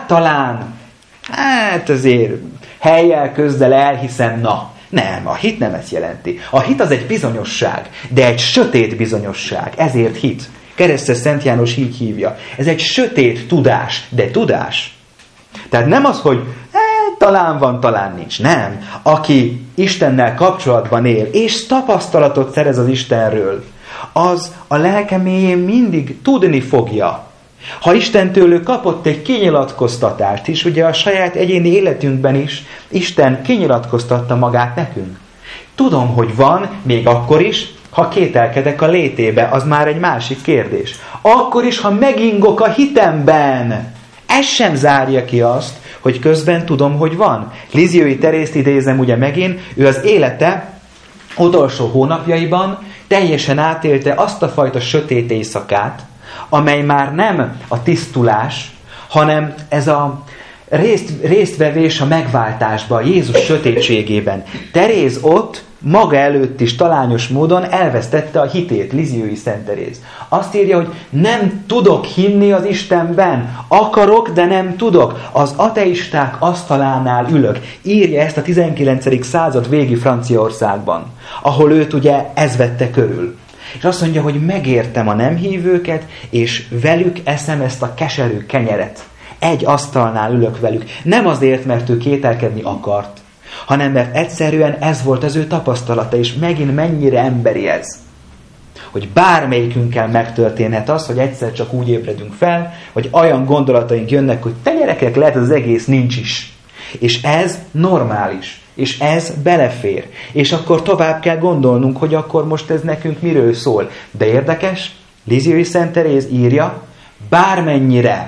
hát azért helyjel közdel elhiszem, na. Nem, a hit nem ezt jelenti. A hit az egy bizonyosság, de egy sötét bizonyosság, ezért hit. Keresztes Szent János így hívja. Ez egy sötét tudás, de tudás. Tehát nem az, hogy talán van, talán nincs. Nem. Aki Istennel kapcsolatban él, és tapasztalatot szerez az Istenről, az a lelke mélyén mindig tudni fogja. Ha Isten tőlük kapott egy kinyilatkoztatást is, ugye a saját egyéni életünkben is Isten kinyilatkoztatta magát nekünk. Tudom, hogy van, még akkor is, ha kételkedek a létébe, az már egy másik kérdés. Akkor is, ha megingok a hitemben, ez sem zárja ki azt, hogy közben tudom, hogy van. Lizziói Terészt idézem ugye megint, ő az élete utolsó hónapjaiban teljesen átélte azt a fajta sötét éjszakát, amely már nem a tisztulás, hanem ez a résztvevés a megváltásban, Jézus sötétségében. Teréz ott maga előtt is talányos módon elvesztette a hitét, Lizziói Szent Teréz. Azt írja, hogy nem tudok hinni az Istenben, akarok, de nem tudok. Az ateisták asztalánál ülök. Írja ezt a 19. század végi Franciaországban, ahol őt ugye ez vette körül. És azt mondja, hogy megértem a nem hívőket, és velük eszem ezt a keserű kenyeret. Egy asztalnál ülök velük. Nem azért, mert ő kételkedni akart, hanem mert egyszerűen ez volt az ő tapasztalata, és megint mennyire emberi ez. Hogy bármelyikünkkel megtörténhet az, hogy egyszer csak úgy ébredünk fel, hogy olyan gondolataink jönnek, hogy te gyerekek, lehet az egész nincs is. És ez normális. És ez belefér. És akkor tovább kell gondolnunk, hogy akkor most ez nekünk miről szól. De érdekes, Lizziói Szent Teréz írja, bármennyire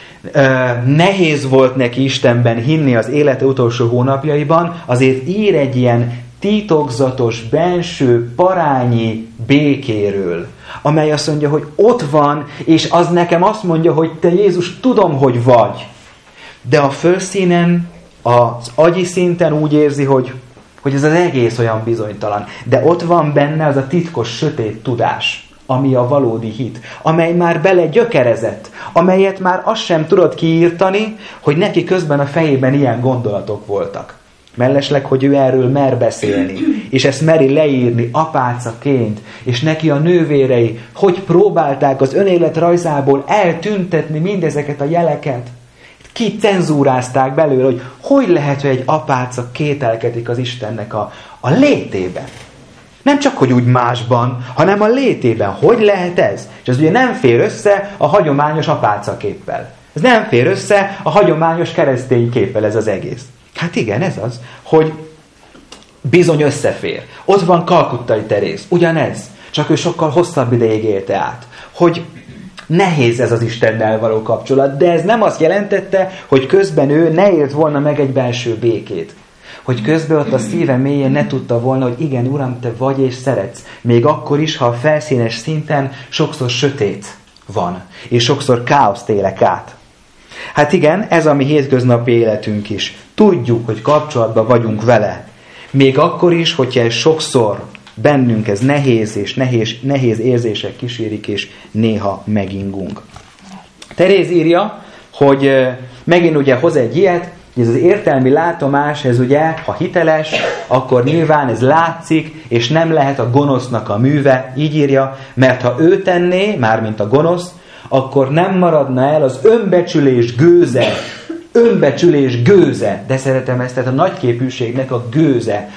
nehéz volt neki Istenben hinni az élete utolsó hónapjaiban, azért ír egy ilyen titokzatos, benső, parányi békéről, amely azt mondja, hogy ott van, és az nekem azt mondja, hogy te Jézus, tudom, hogy vagy. De a fölszínen, az agyi szinten úgy érzi, hogy ez az egész olyan bizonytalan. De ott van benne az a titkos, sötét tudás, ami a valódi hit, amely már belegyökerezett, amelyet már azt sem tudod kiírtani, hogy neki közben a fejében ilyen gondolatok voltak. Mellesleg, hogy ő erről mer beszélni, és ezt meri leírni apácaként, és neki a nővérei, hogy próbálták az önéletrajzából eltüntetni mindezeket a jeleket. Kicenzúrázták belőle, hogy lehet, hogy egy apáca kételkedik az Istennek a létében. Nem csak, hogy úgy másban, hanem a létében. Hogy lehet ez? És ez ugye nem fér össze a hagyományos apácaképpel. Ez nem fér össze a hagyományos keresztény képpel ez az egész. Hát igen, ez az, hogy bizony összefér. Ott van Kalkuttai Teréz, ugyanez, csak ő sokkal hosszabb ideig élte át. Hogy nehéz ez az Istennel való kapcsolat, de ez nem azt jelentette, hogy közben ő ne élt volna meg egy belső békét. Hogy közben ott a szíve mélyén ne tudta volna, hogy igen, Uram, te vagy és szeretsz. Még akkor is, ha a felszínes szinten sokszor sötét van, és sokszor káoszt élek át. Hát igen, ez a mi hétköznapi életünk is. Tudjuk, hogy kapcsolatban vagyunk vele. Még akkor is, hogyha ez sokszor bennünk ez nehéz, és nehéz érzések kísérik, és néha megingunk. Teréz írja, hogy megint ugye hoz egy ilyet, hogy ez az értelmi látomás, ez ugye, ha hiteles, akkor nyilván ez látszik, és nem lehet a gonosznak a műve, így írja, mert ha ő tenné, mármint a gonosz, akkor nem maradna el az önbecsülés gőze, de szeretem ezt, tehát a nagyképűségnek a gőze,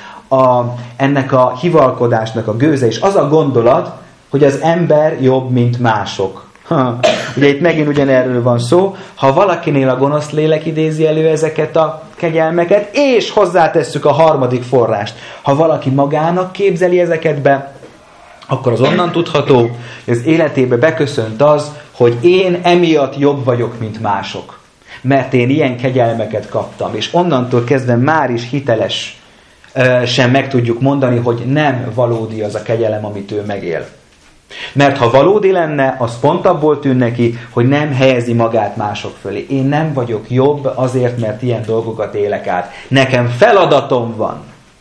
ennek a hivalkodásnak a gőze, és az a gondolat, hogy az ember jobb, mint mások. Ugye itt megint ugyanerről van szó, ha valakinél a gonosz lélek idézi elő ezeket a kegyelmeket, és hozzátesszük a harmadik forrást. Ha valaki magának képzeli ezeket be, akkor az onnan tudható, hogy az életébe beköszönt az, hogy én emiatt jobb vagyok, mint mások. Mert én ilyen kegyelmeket kaptam. És onnantól kezdve már is hiteles sem meg tudjuk mondani, hogy nem valódi az a kegyelem, amit ő megél. Mert ha valódi lenne, az pont abból tűn neki, hogy nem helyezi magát mások fölé. Én nem vagyok jobb azért, mert ilyen dolgokat élek át. Nekem feladatom van.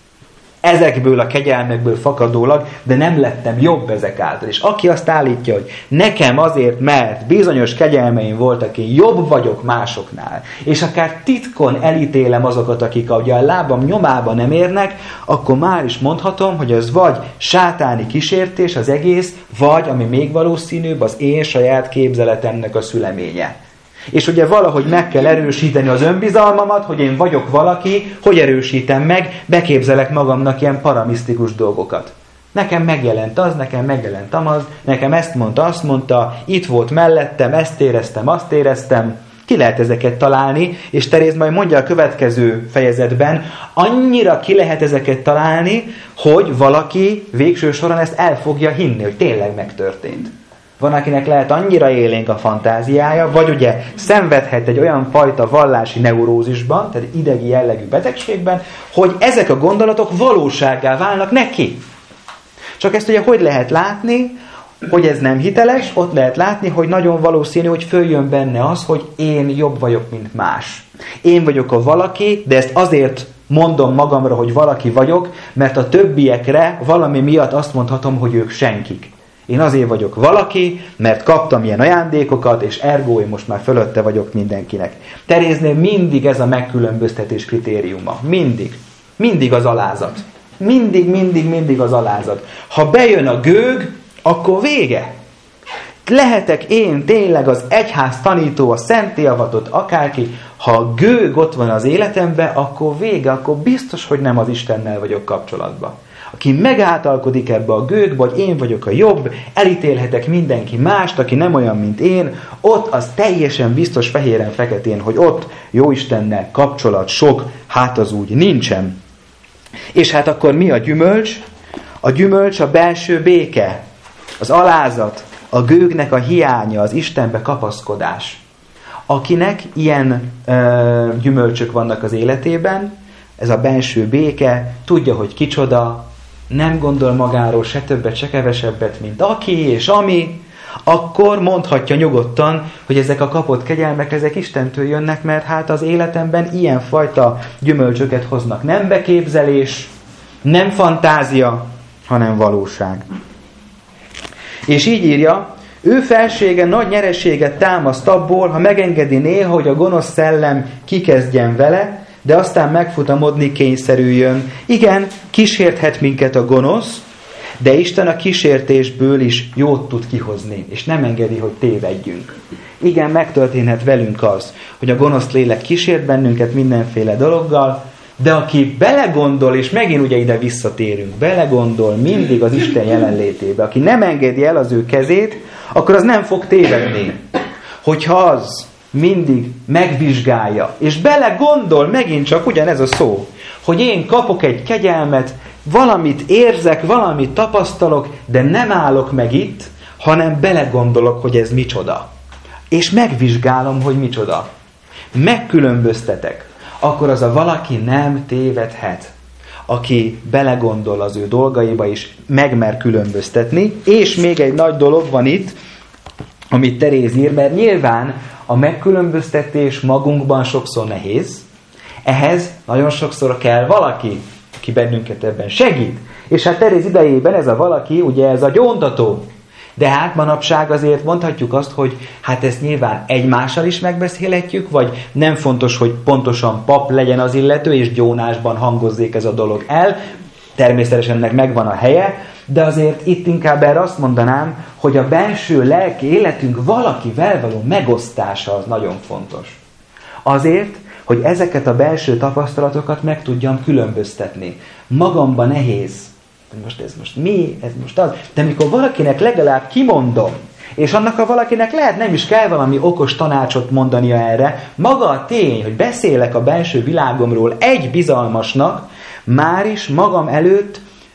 Ezekből a kegyelmekből fakadólag, de nem lettem jobb ezek által. És aki azt állítja, hogy nekem azért, mert bizonyos kegyelmeim voltak, én jobb vagyok másoknál, és akár titkon elítélem azokat, akik ugye a lábam nyomába nem érnek, akkor már is mondhatom, hogy az vagy sátáni kísértés az egész, vagy, ami még valószínűbb, az én saját képzeletemnek a szüleménye. És ugye valahogy meg kell erősíteni az önbizalmamat, hogy én vagyok valaki, hogy erősítem meg, beképzelek magamnak ilyen paramisztikus dolgokat. Nekem megjelent az, nekem megjelent amaz, nekem ezt mondta, azt mondta, itt volt mellettem, ezt éreztem, azt éreztem. Ki lehet ezeket találni, és Teréz majd mondja a következő fejezetben, annyira ki lehet ezeket találni, hogy valaki végső soron ezt el fogja hinni, hogy tényleg megtörtént. Van, akinek lehet annyira élénk a fantáziája, vagy ugye szenvedhet egy olyan fajta vallási neurózisban, tehát idegi jellegű betegségben, hogy ezek a gondolatok valósággá válnak neki. Csak ezt ugye hogy lehet látni, hogy ez nem hiteles, ott lehet látni, hogy nagyon valószínű, hogy följön benne az, hogy én jobb vagyok, mint más. Én vagyok a valaki, de ezt azért mondom magamra, hogy valaki vagyok, mert a többiekre valami miatt azt mondhatom, hogy ők senkik. Én azért vagyok valaki, mert kaptam ilyen ajándékokat, és ergo én most már fölötte vagyok mindenkinek. Teréznél mindig ez a megkülönböztetés kritériuma. Mindig. Mindig az alázat. Mindig az alázat. Ha bejön a gőg, akkor vége. Lehetek én tényleg az egyház tanító, a szenté avatott, akárki, ha a gőg ott van az életemben, akkor vége, akkor biztos, hogy nem az Istennel vagyok kapcsolatban. Aki megáltalkodik ebbe a gőgbe, hogy én vagyok a jobb, elítélhetek mindenki mást, aki nem olyan, mint én, ott az teljesen biztos fehéren-feketén, hogy ott Jóistennel kapcsolat sok, hát az úgy nincsen. És hát akkor mi a gyümölcs? A gyümölcs a belső béke, az alázat, a gőgnek a hiánya, az Istenbe kapaszkodás. Akinek ilyen gyümölcsök vannak az életében, ez a belső béke, tudja, hogy kicsoda, nem gondol magáról se többet, se kevesebbet, mint aki és ami, akkor mondhatja nyugodtan, hogy ezek a kapott kegyelmek, ezek Istentől jönnek, mert hát az életemben ilyenfajta gyümölcsöket hoznak. Nem beképzelés, nem fantázia, hanem valóság. És így írja, ő felsége nagy nyereséget támaszt abból, ha megengedi néha, hogy a gonosz szellem kikezdjen vele, de aztán megfutamodni kényszerüljön. Igen, kísérthet minket a gonosz, de Isten a kísértésből is jót tud kihozni, és nem engedi, hogy tévedjünk. Igen, megtörténhet velünk az, hogy a gonosz lélek kísért bennünket mindenféle dologgal, de aki belegondol, és megint ugye ide visszatérünk, belegondol mindig az Isten jelenlétébe, aki nem engedi el az ő kezét, akkor az nem fog tévedni. Hogyha az mindig megvizsgálja, és belegondol, megint csak ugyanez a szó, hogy én kapok egy kegyelmet, valamit érzek, valamit tapasztalok, de nem állok meg itt, hanem belegondolok, hogy ez micsoda. És megvizsgálom, hogy micsoda. Megkülönböztetek. Akkor az a valaki nem tévedhet, aki belegondol az ő dolgaiba is, megmer különböztetni. És még egy nagy dolog van itt, amit Teréz ír, mert nyilván a megkülönböztetés magunkban sokszor nehéz. Ehhez nagyon sokszor kell valaki, aki bennünket ebben segít. És hát Teréz idejében ez a valaki, ugye ez a gyóntató. De hát manapság azért mondhatjuk azt, hogy hát ezt nyilván egymással is megbeszélhetjük, vagy nem fontos, hogy pontosan pap legyen az illető, és gyónásban hangozzék ez a dolog el. Természetesen ennek megvan a helye, de azért itt inkább erre azt mondanám, hogy a belső lelki életünk valakivel való megosztása az nagyon fontos. Azért, hogy ezeket a belső tapasztalatokat meg tudjam különböztetni. Magamban nehéz. Ez most mi? Ez most az? De mikor valakinek legalább kimondom, és annak a valakinek lehet nem is kell valami okos tanácsot mondania erre, maga a tény, hogy beszélek a belső világomról egy bizalmasnak, már is magam előtt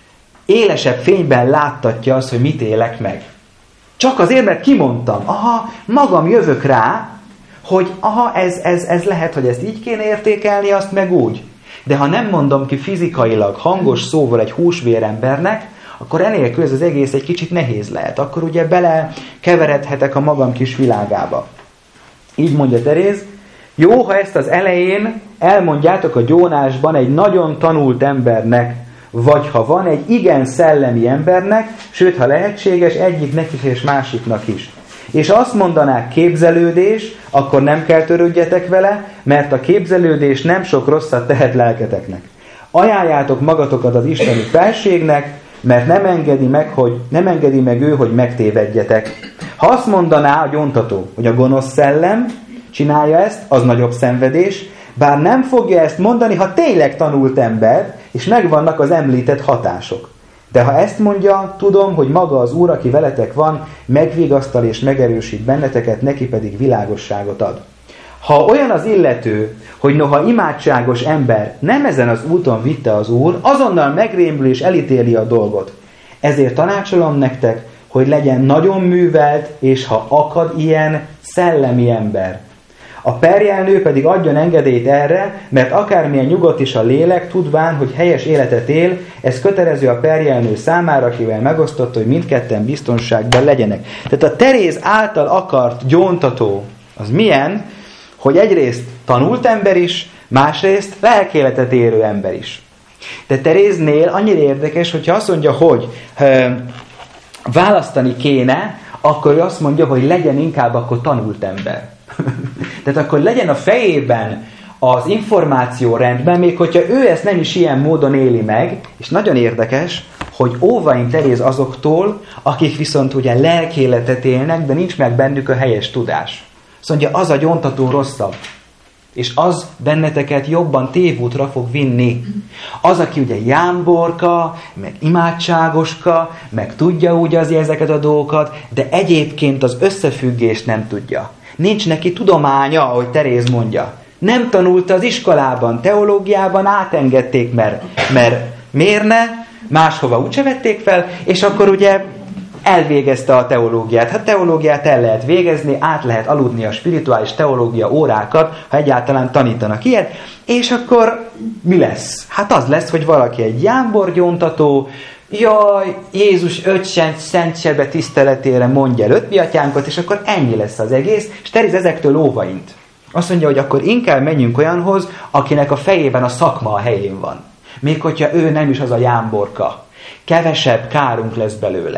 élesebb fényben láttatja azt, hogy mit élek meg. Csak azért, mert kimondtam. Aha, magam jövök rá, hogy aha, ez lehet, hogy ezt így kéne értékelni, azt meg úgy. De ha nem mondom ki fizikailag, hangos szóval egy húsvérembernek, akkor enélkül ez az egész egy kicsit nehéz lehet. Akkor ugye belekeveredhetek a magam kis világába. Így mondja Teréz, jó, ha ezt az elején elmondjátok a gyónásban egy nagyon tanult embernek, vagy ha van egy igen szellemi embernek, sőt, ha lehetséges, egyiknek is és másiknak is. És azt mondanák képzelődés, akkor nem kell törődjetek vele, mert a képzelődés nem sok rosszat tehet lelketeknek. Ajánljátok magatokat az isteni felségnek, mert nem engedi meg ő, hogy megtévedjetek. Ha azt mondaná a gyóntató, hogy a gonosz szellem csinálja ezt, az nagyobb szenvedés, bár nem fogja ezt mondani, ha tényleg tanult ember, és megvannak az említett hatások. De ha ezt mondja, tudom, hogy maga az Úr, aki veletek van, megvigasztal és megerősít benneteket, neki pedig világosságot ad. Ha olyan az illető, hogy noha imádságos ember nem ezen az úton vitte az Úr, azonnal megrémül és elítéli a dolgot. Ezért tanácsolom nektek, hogy legyen nagyon művelt, és ha akad ilyen, szellemi ember. A perjelnő pedig adjon engedélyt erre, mert akármilyen nyugodt is a lélek, tudván, hogy helyes életet él, ez kötelező a perjelnő számára, akivel megosztott, hogy mindketten biztonságban legyenek. Tehát a Teréz által akart gyóntató az milyen, hogy egyrészt tanult ember is, másrészt lelkéletet érő ember is. De Teréznél annyira érdekes, hogyha azt mondja, hogy választani kéne, akkor ő azt mondja, hogy legyen inkább akkor tanult ember. Tehát akkor legyen a fejében az információ rendben, még hogyha ő ezt nem is ilyen módon éli meg, és nagyon érdekes, hogy óvain Teréz azoktól, akik viszont ugye lelkéletet élnek, de nincs meg bennük a helyes tudás. Azt mondja, az a gyóntató rosszabb, és az benneteket jobban tévútra fog vinni. Az, aki ugye jámborka, meg imádságoska, meg tudja úgy azért ezeket a dolgokat, de egyébként az összefüggést nem tudja. Nincs neki tudománya, ahogy Teréz mondja. Nem tanulta az iskolában, teológiában átengedték, mert mérne, máshova úgyse vették fel, és akkor ugye elvégezte a teológiát. Hát teológiát el lehet végezni, át lehet aludni a spirituális teológia órákat, ha egyáltalán tanítanak ilyet, és akkor mi lesz? Hát az lesz, hogy valaki egy jámborgyóntató, jaj, Jézus szent sebe tiszteletére mondja el 5 mi atyánkat, és akkor ennyi lesz az egész, és Teréz ezektől óvaint. Azt mondja, hogy akkor inkább menjünk olyanhoz, akinek a fejében a szakma a helyén van. Még hogyha ő nem is az a jámborka. Kevesebb kárunk lesz belőle.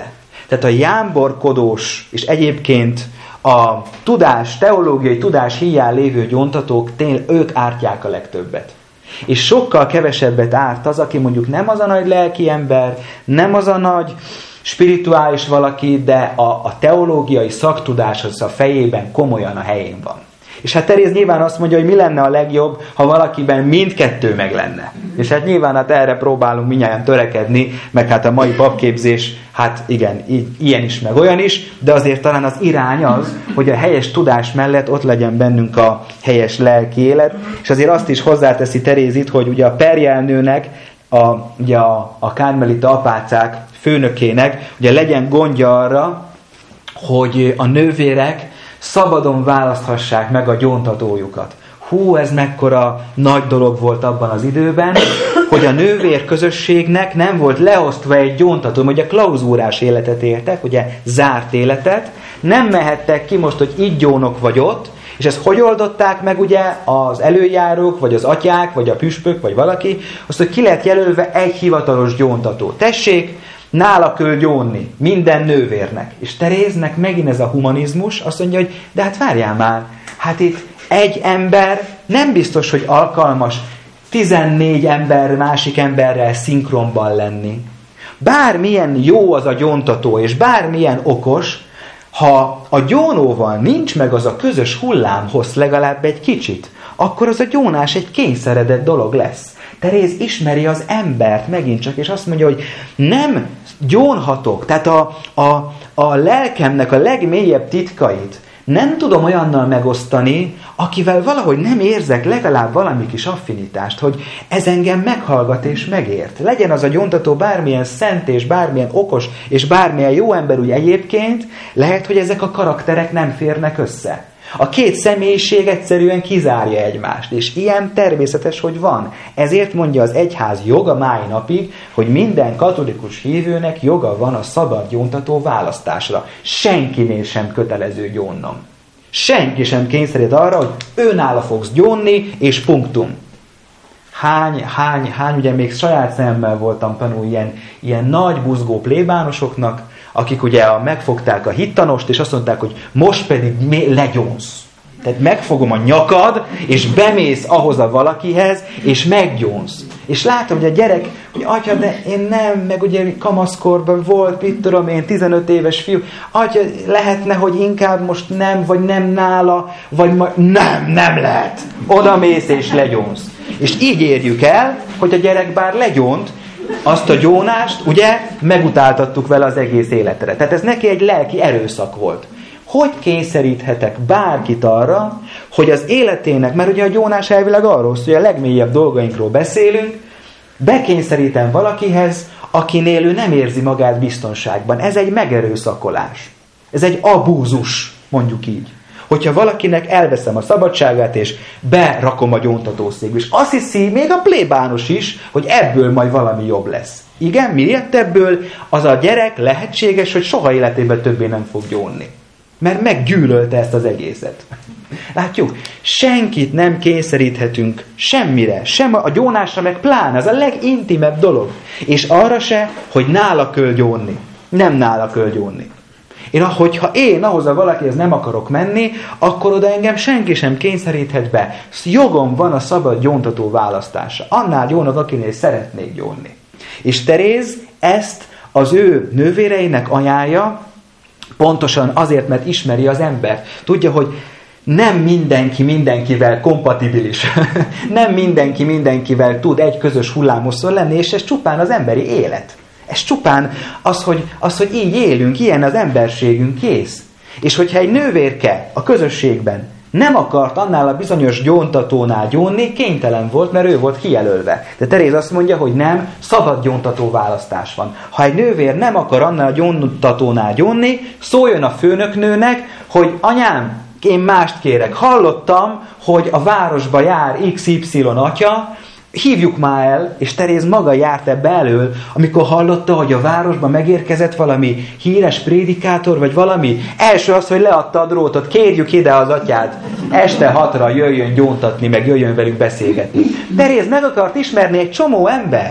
Tehát a jámborkodós és egyébként a teológiai tudás híján lévő gyóntatók, tényleg ők ártják a legtöbbet. És sokkal kevesebbet árt az, aki mondjuk nem az a nagy lelki ember, nem az a nagy spirituális valaki, de a teológiai szaktudás az a fejében komolyan a helyén van. És hát Teréz nyilván azt mondja, hogy mi lenne a legjobb, ha valakiben mindkettő meg lenne. És hát nyilván erre próbálunk mindnyájan törekedni, meg hát a mai papképzés, hát igen, ilyen is, meg olyan is, de azért talán az irány az, hogy a helyes tudás mellett ott legyen bennünk a helyes lelki élet, és azért azt is hozzáteszi Teréz itt, hogy ugye a perjelnőnek, ugye a kármelita apácák főnökének, ugye legyen gondja arra, hogy a nővérek szabadon választhassák meg a gyóntatójukat. Hú, ez mekkora nagy dolog volt abban az időben, hogy a nővér közösségnek nem volt leosztva egy gyóntató, hogy a klauzúrás életet éltek, ugye zárt életet, nem mehettek ki most, hogy így gyónok vagy ott, és ezt hogy oldották meg ugye az előjárók, vagy az atyák, vagy a püspök, vagy valaki, azt, hogy ki lett jelölve egy hivatalos gyóntató. Tessék, nála kell gyónni minden nővérnek. És Teréznek megint ez a humanizmus, azt mondja, hogy de hát várjál már, hát itt egy ember nem biztos, hogy alkalmas 14 ember másik emberrel szinkronban lenni. Bármilyen jó az a gyóntató, és bármilyen okos, ha a gyónóval nincs meg az a közös hullámhossz legalább egy kicsit, akkor az a gyónás egy kényszeredett dolog lesz. Teréz ismeri az embert megint csak, és azt mondja, hogy nem gyónhatok, tehát a lelkemnek a legmélyebb titkait nem tudom olyannal megosztani, akivel valahogy nem érzek legalább valami kis affinitást, hogy ez engem meghallgat és megért. Legyen az a gyóntató bármilyen szent és bármilyen okos és bármilyen jó ember úgy egyébként, lehet, hogy ezek a karakterek nem férnek össze. A két személyiség egyszerűen kizárja egymást, és ilyen természetes, hogy van. Ezért mondja az egyház joga mai napig, hogy minden katolikus hívőnek joga van a szabad gyóntató választásra. Senkinél sem kötelező gyónnom. Senki sem kényszerít arra, hogy őnála fogsz gyónni, és punktum. Hány, ugye még saját szemmel voltam tanul ilyen nagy buzgó plébánosoknak, akik ugye megfogták a hittanost, és azt mondták, hogy most pedig legyónsz. Tehát megfogom a nyakad, és bemész ahhoz a valakihez, és meggyónsz. És látom, hogy a gyerek, hogy atya, de én nem, meg ugye kamaszkorban volt, mit tudom én, 15 éves fiú, atya, lehetne, hogy inkább most nem, vagy nem nála, vagy nem lehet. Oda mész és legyónsz. És így érjük el, hogy a gyerek bár legyónt, azt a gyónást, ugye, megutáltattuk vele az egész életre. Tehát ez neki egy lelki erőszak volt. Hogy kényszeríthetek bárkit arra, hogy az életének, mert ugye a gyónás elvileg arról szól, hogy a legmélyebb dolgainkról beszélünk, bekényszerítem valakihez, akinél ő nem érzi magát biztonságban. Ez egy megerőszakolás. Ez egy abúzus, mondjuk így. Hogyha valakinek elveszem a szabadságát, és berakom a gyóntatószékbe, és azt hiszi, még a plébános is, hogy ebből majd valami jobb lesz. Igen, mi lett ebből? Az a gyerek lehetséges, hogy soha életében többé nem fog gyónni. Mert meggyűlölte ezt az egészet. Látjuk? Senkit nem kényszeríthetünk semmire, sem a gyónásra, meg pláne, az a legintimebb dolog. És arra se, hogy nála kell gyónni. Nem nála kell gyónni. Hogyha én ahhoz a valakihez nem akarok menni, akkor oda engem senki sem kényszeríthet be. Jogom van a szabad gyóntató választása. Annál gyónok, akinél szeretnék gyónni. És Teréz ezt az ő nővéreinek ajánlja, pontosan azért, mert ismeri az embert. Tudja, hogy nem mindenki mindenkivel kompatibilis. Nem mindenki mindenkivel tud egy közös hullámosszon lenni, és ez csupán az emberi élet. Ez csupán az, hogy így élünk, ilyen az emberségünk, kész. És hogyha egy nővérke a közösségben nem akart annál a bizonyos gyóntatónál gyónni, kénytelen volt, mert ő volt kijelölve. De Teréz azt mondja, hogy nem, szabad gyóntató választás van. Ha egy nővér nem akar annál a gyóntatónál gyónni, szóljon a főnöknőnek, hogy anyám, én mást kérek. Hallottam, hogy a városba jár XY atya, hívjuk már el, és Teréz maga járt ebbe elől, amikor hallotta, hogy a városban megérkezett valami híres prédikátor, vagy valami. Első az, hogy leadta a drótot, kérjük ide az atyát, este 6-ra jöjjön gyóntatni, meg jöjjön velük beszélgetni. Teréz meg akart ismerni egy csomó embert.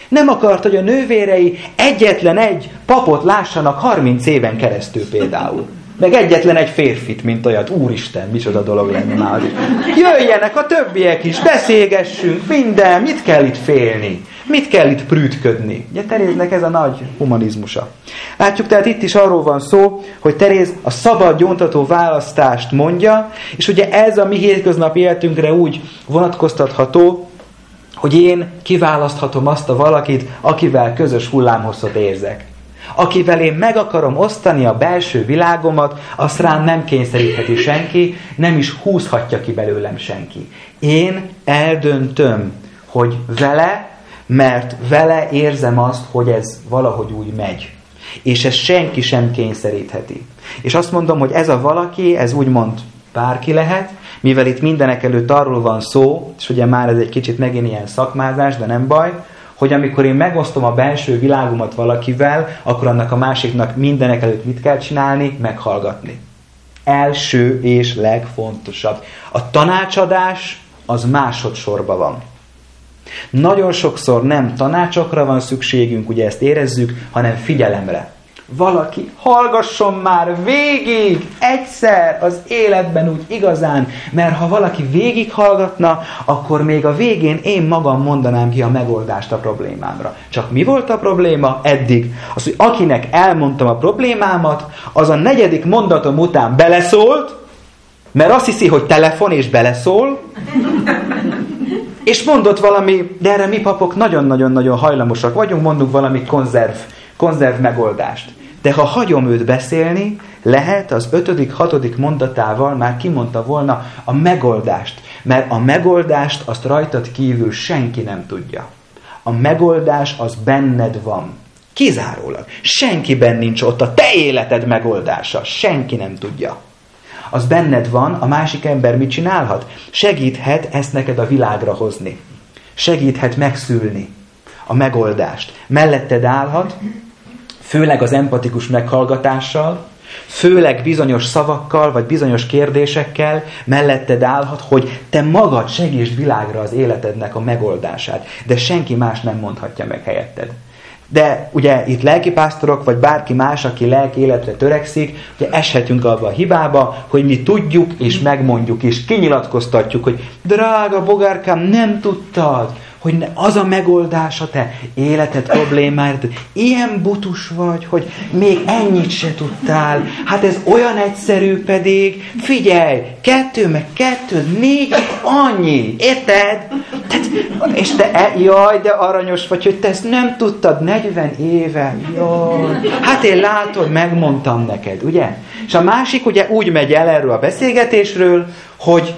Nem akart, hogy a nővérei egyetlen egy papot lássanak 30 éven keresztül például. Meg egyetlen egy férfit, mint olyat. Úristen, micsoda dolog lenne már. Jöjjenek a többiek is, beszélgessünk, minden, mit kell itt félni? Mit kell itt prűtködni? Ugye Teréznek ez a nagy humanizmusa. Látjuk, tehát itt is arról van szó, hogy Teréz a szabad, gyóntató választást mondja, és ugye ez a mi hétköznapi életünkre úgy vonatkoztatható, hogy én kiválaszthatom azt a valakit, akivel közös hullámhosszot érzek. Akivel én meg akarom osztani a belső világomat, azt rám nem kényszerítheti senki, nem is húzhatja ki belőlem senki. Én eldöntöm, hogy vele, mert vele érzem azt, hogy ez valahogy úgy megy. És ezt senki sem kényszerítheti. És azt mondom, hogy ez a valaki, ez úgymond bárki lehet, mivel itt mindenek előtt arról van szó, és ugye már ez egy kicsit megint ilyen szakmázás, de nem baj, hogy amikor én megosztom a belső világomat valakivel, akkor annak a másiknak mindenek előtt mit kell csinálni? Meghallgatni. Első és legfontosabb. A tanácsadás az másodszorban van. Nagyon sokszor nem tanácsokra van szükségünk, ugye ezt érezzük, hanem figyelemre. Valaki hallgasson már végig, egyszer az életben úgy igazán, mert ha valaki végig hallgatna, akkor még a végén én magam mondanám ki a megoldást a problémámra. Csak mi volt a probléma eddig? Az, hogy akinek elmondtam a problémámat, az a 4. mondatom után beleszólt, mert azt hiszi, hogy telefon és beleszól, és mondott valami, de erre mi papok nagyon-nagyon-nagyon hajlamosak vagyunk, mondunk valami konzerv megoldást. De ha hagyom őt beszélni, lehet az 5., 6. mondatával már kimondta volna a megoldást. Mert a megoldást azt rajtad kívül senki nem tudja. A megoldás az benned van. Kizárólag. Senkiben nincs ott a te életed megoldása. Senki nem tudja. Az benned van, a másik ember mit csinálhat? Segíthet ezt neked a világra hozni. Segíthet megszülni a megoldást. Melletted állhat, főleg az empatikus meghallgatással, főleg bizonyos szavakkal, vagy bizonyos kérdésekkel melletted állhat, hogy te magad segítsd világra az életednek a megoldását. De senki más nem mondhatja meg helyetted. De ugye itt lelkipásztorok, vagy bárki más, aki lelki életre törekszik, ugye eshetünk abba a hibába, hogy mi tudjuk, és megmondjuk, és kinyilatkoztatjuk, hogy drága bogárkám, nem tudtad, hogy az a megoldás a te életed problémáért. Ilyen butus vagy, hogy még ennyit se tudtál. Hát ez olyan egyszerű pedig. Figyelj, 2 meg 2, 4, annyi. Érted? És te, jaj, de aranyos vagy, hogy te ezt nem tudtad 40 éve. Jaj. Hát én látod, megmondtam neked, ugye? És a másik ugye úgy megy el erről a beszélgetésről, hogy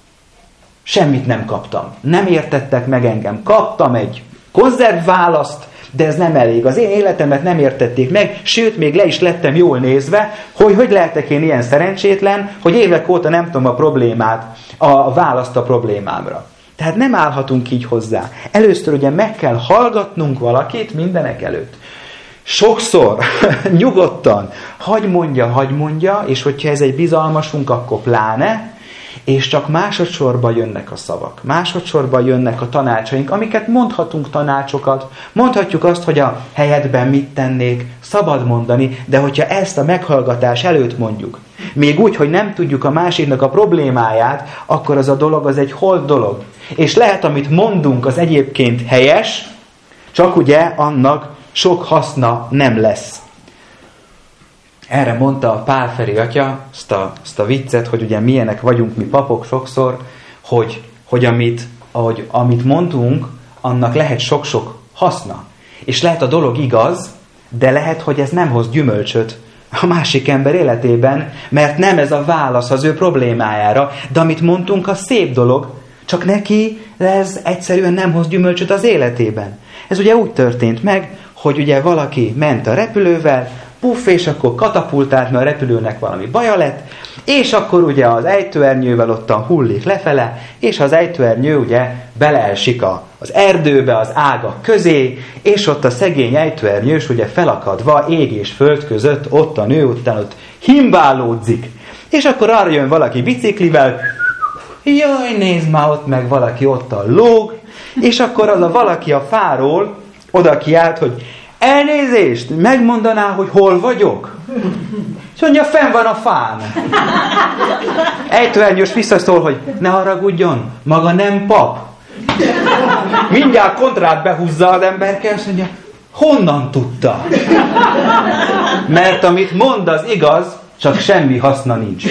semmit nem kaptam. Nem értettek meg engem. Kaptam egy konzervválaszt, de ez nem elég. Az én életemet nem értették meg, sőt, még le is lettem jól nézve, hogy lehetek én ilyen szerencsétlen, hogy évek óta nem tudom a problémát, a választ a problémámra. Tehát nem állhatunk így hozzá. Először ugye meg kell hallgatnunk valakit mindenek előtt. Sokszor, nyugodtan, hagy mondja, és hogyha ez egy bizalmasunk, akkor pláne, és csak másodszorban jönnek a szavak. Másodszorban jönnek a tanácsaink, amiket mondhatunk tanácsokat. Mondhatjuk azt, hogy a helyedben mit tennék, szabad mondani, de hogyha ezt a meghallgatás előtt mondjuk, még úgy, hogy nem tudjuk a másiknak a problémáját, akkor az a dolog az egy hold dolog. És lehet, amit mondunk, az egyébként helyes, csak ugye annak sok haszna nem lesz. Erre mondta a Pál Feri atya azt a viccet, hogy ugye milyenek vagyunk mi papok sokszor, hogy amit mondunk, annak lehet sok-sok haszna. És lehet a dolog igaz, de lehet, hogy ez nem hoz gyümölcsöt a másik ember életében, mert nem ez a válasz az ő problémájára, de amit mondtunk, az szép dolog, csak neki ez egyszerűen nem hoz gyümölcsöt az életében. Ez ugye úgy történt meg, hogy ugye valaki ment a repülővel, puff, és akkor katapultált, mert a repülőnek valami baja lett, és akkor ugye az ejtőernyővel ottan hullik lefele, és az ejtőernyő ugye beleesik az erdőbe, az ágak közé, és ott a szegény ejtőernyős ugye felakadva, ég és föld között, ott a nő, ott himbálódzik. És akkor arra jön valaki biciklivel, jaj, nézd már, ott meg valaki ottan lóg, és akkor az a valaki a fáról oda kiált, hogy elnézést, megmondaná, hogy hol vagyok? És mondja, fenn van a fán. Ejtőernyős visszaszól, hogy ne haragudjon, maga nem pap. Mindjárt kontrát behúzza az emberke, és mondja, honnan tudta? Mert amit mond, az igaz, csak semmi haszna nincs.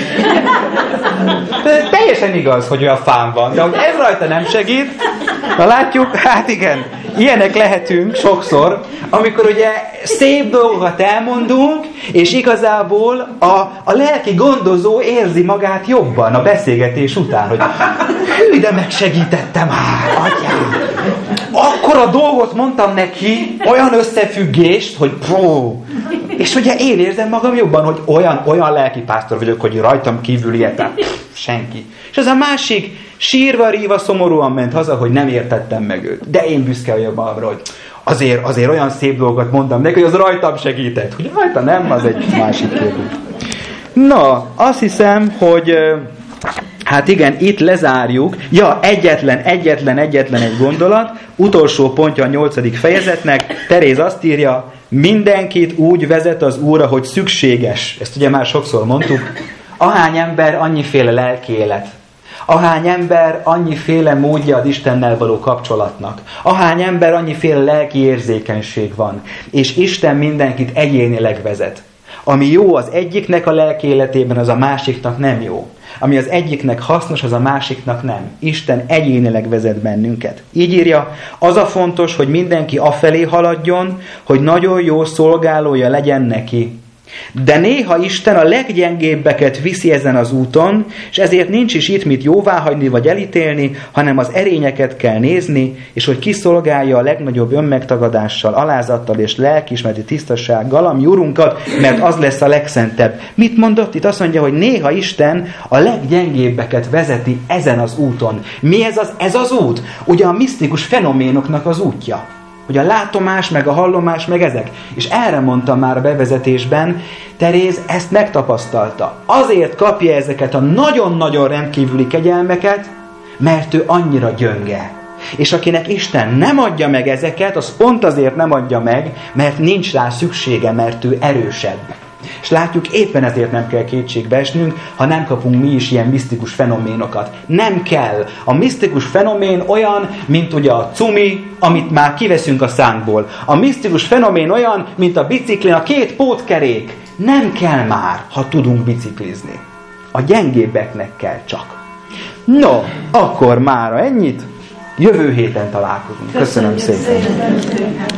Teljesen igaz, hogy olyan fán van, de hogy ez rajta nem segít, na látjuk, hát igen, ilyenek lehetünk sokszor, amikor ugye szép dolgokat elmondunk, és igazából a lelki gondozó érzi magát jobban a beszélgetés után, hogy hű, de megsegítettem már, atyám. Akkora dolgot mondtam neki, olyan összefüggést, hogy és ugye én érzem magam jobban, hogy olyan lelkipásztor vagyok, hogy rajtam kívül ilyet, senki. És az a másik sírva, ríva, szomorúan ment haza, hogy nem értettem meg őt. De én büszke vagyok arra, hogy azért olyan szép dolgot mondtam neki, hogy az rajtam segített. Hogy rajta nem, az egy másik kérdés. Na, azt hiszem, hogy hát igen, itt lezárjuk. Ja, egyetlen egy gondolat. Utolsó pontja a 8. fejezetnek. Teréz azt írja, mindenkit úgy vezet az Úr, hogy szükséges. Ezt ugye már sokszor mondtuk. Ahány ember, annyiféle lelkiélet. Ahány ember, annyiféle módja az Istennel való kapcsolatnak. Ahány ember, annyiféle lelki érzékenység van. És Isten mindenkit egyénileg vezet. Ami jó az egyiknek a lelki életében, az a másiknak nem jó. Ami az egyiknek hasznos, az a másiknak nem. Isten egyénileg vezet bennünket. Így írja, az a fontos, hogy mindenki afelé haladjon, hogy nagyon jó szolgálója legyen neki. De néha Isten a leggyengébbeket viszi ezen az úton, és ezért nincs is itt mit jóváhagyni vagy elítélni, hanem az erényeket kell nézni, és hogy kiszolgálja a legnagyobb önmegtagadással, alázattal és lelkiismereti tisztasággal a mi Urunkat, mert az lesz a legszentebb. Mit mondott itt? Azt mondja, hogy néha Isten a leggyengébbeket vezeti ezen az úton. Mi ez az út? Ugye a misztikus fenoménoknak az útja. Hogy a látomás, meg a hallomás, meg ezek. És erre mondtam már a bevezetésben, Teréz ezt megtapasztalta. Azért kapja ezeket a nagyon-nagyon rendkívüli kegyelmeket, mert ő annyira gyönge. És akinek Isten nem adja meg ezeket, az pont azért nem adja meg, mert nincs rá szüksége, mert ő erősebb. És látjuk, éppen ezért nem kell kétségbe esnünk, ha nem kapunk mi is ilyen misztikus fenoménokat. Nem kell. A misztikus fenomén olyan, mint ugye a cumi, amit már kiveszünk a szánkból. A misztikus fenomén olyan, mint a biciklin, a 2 pótkerék. Nem kell már, ha tudunk biciklizni. A gyengébbeknek kell csak. No, akkor mára ennyit. Jövő héten találkozunk. Köszönöm szépen.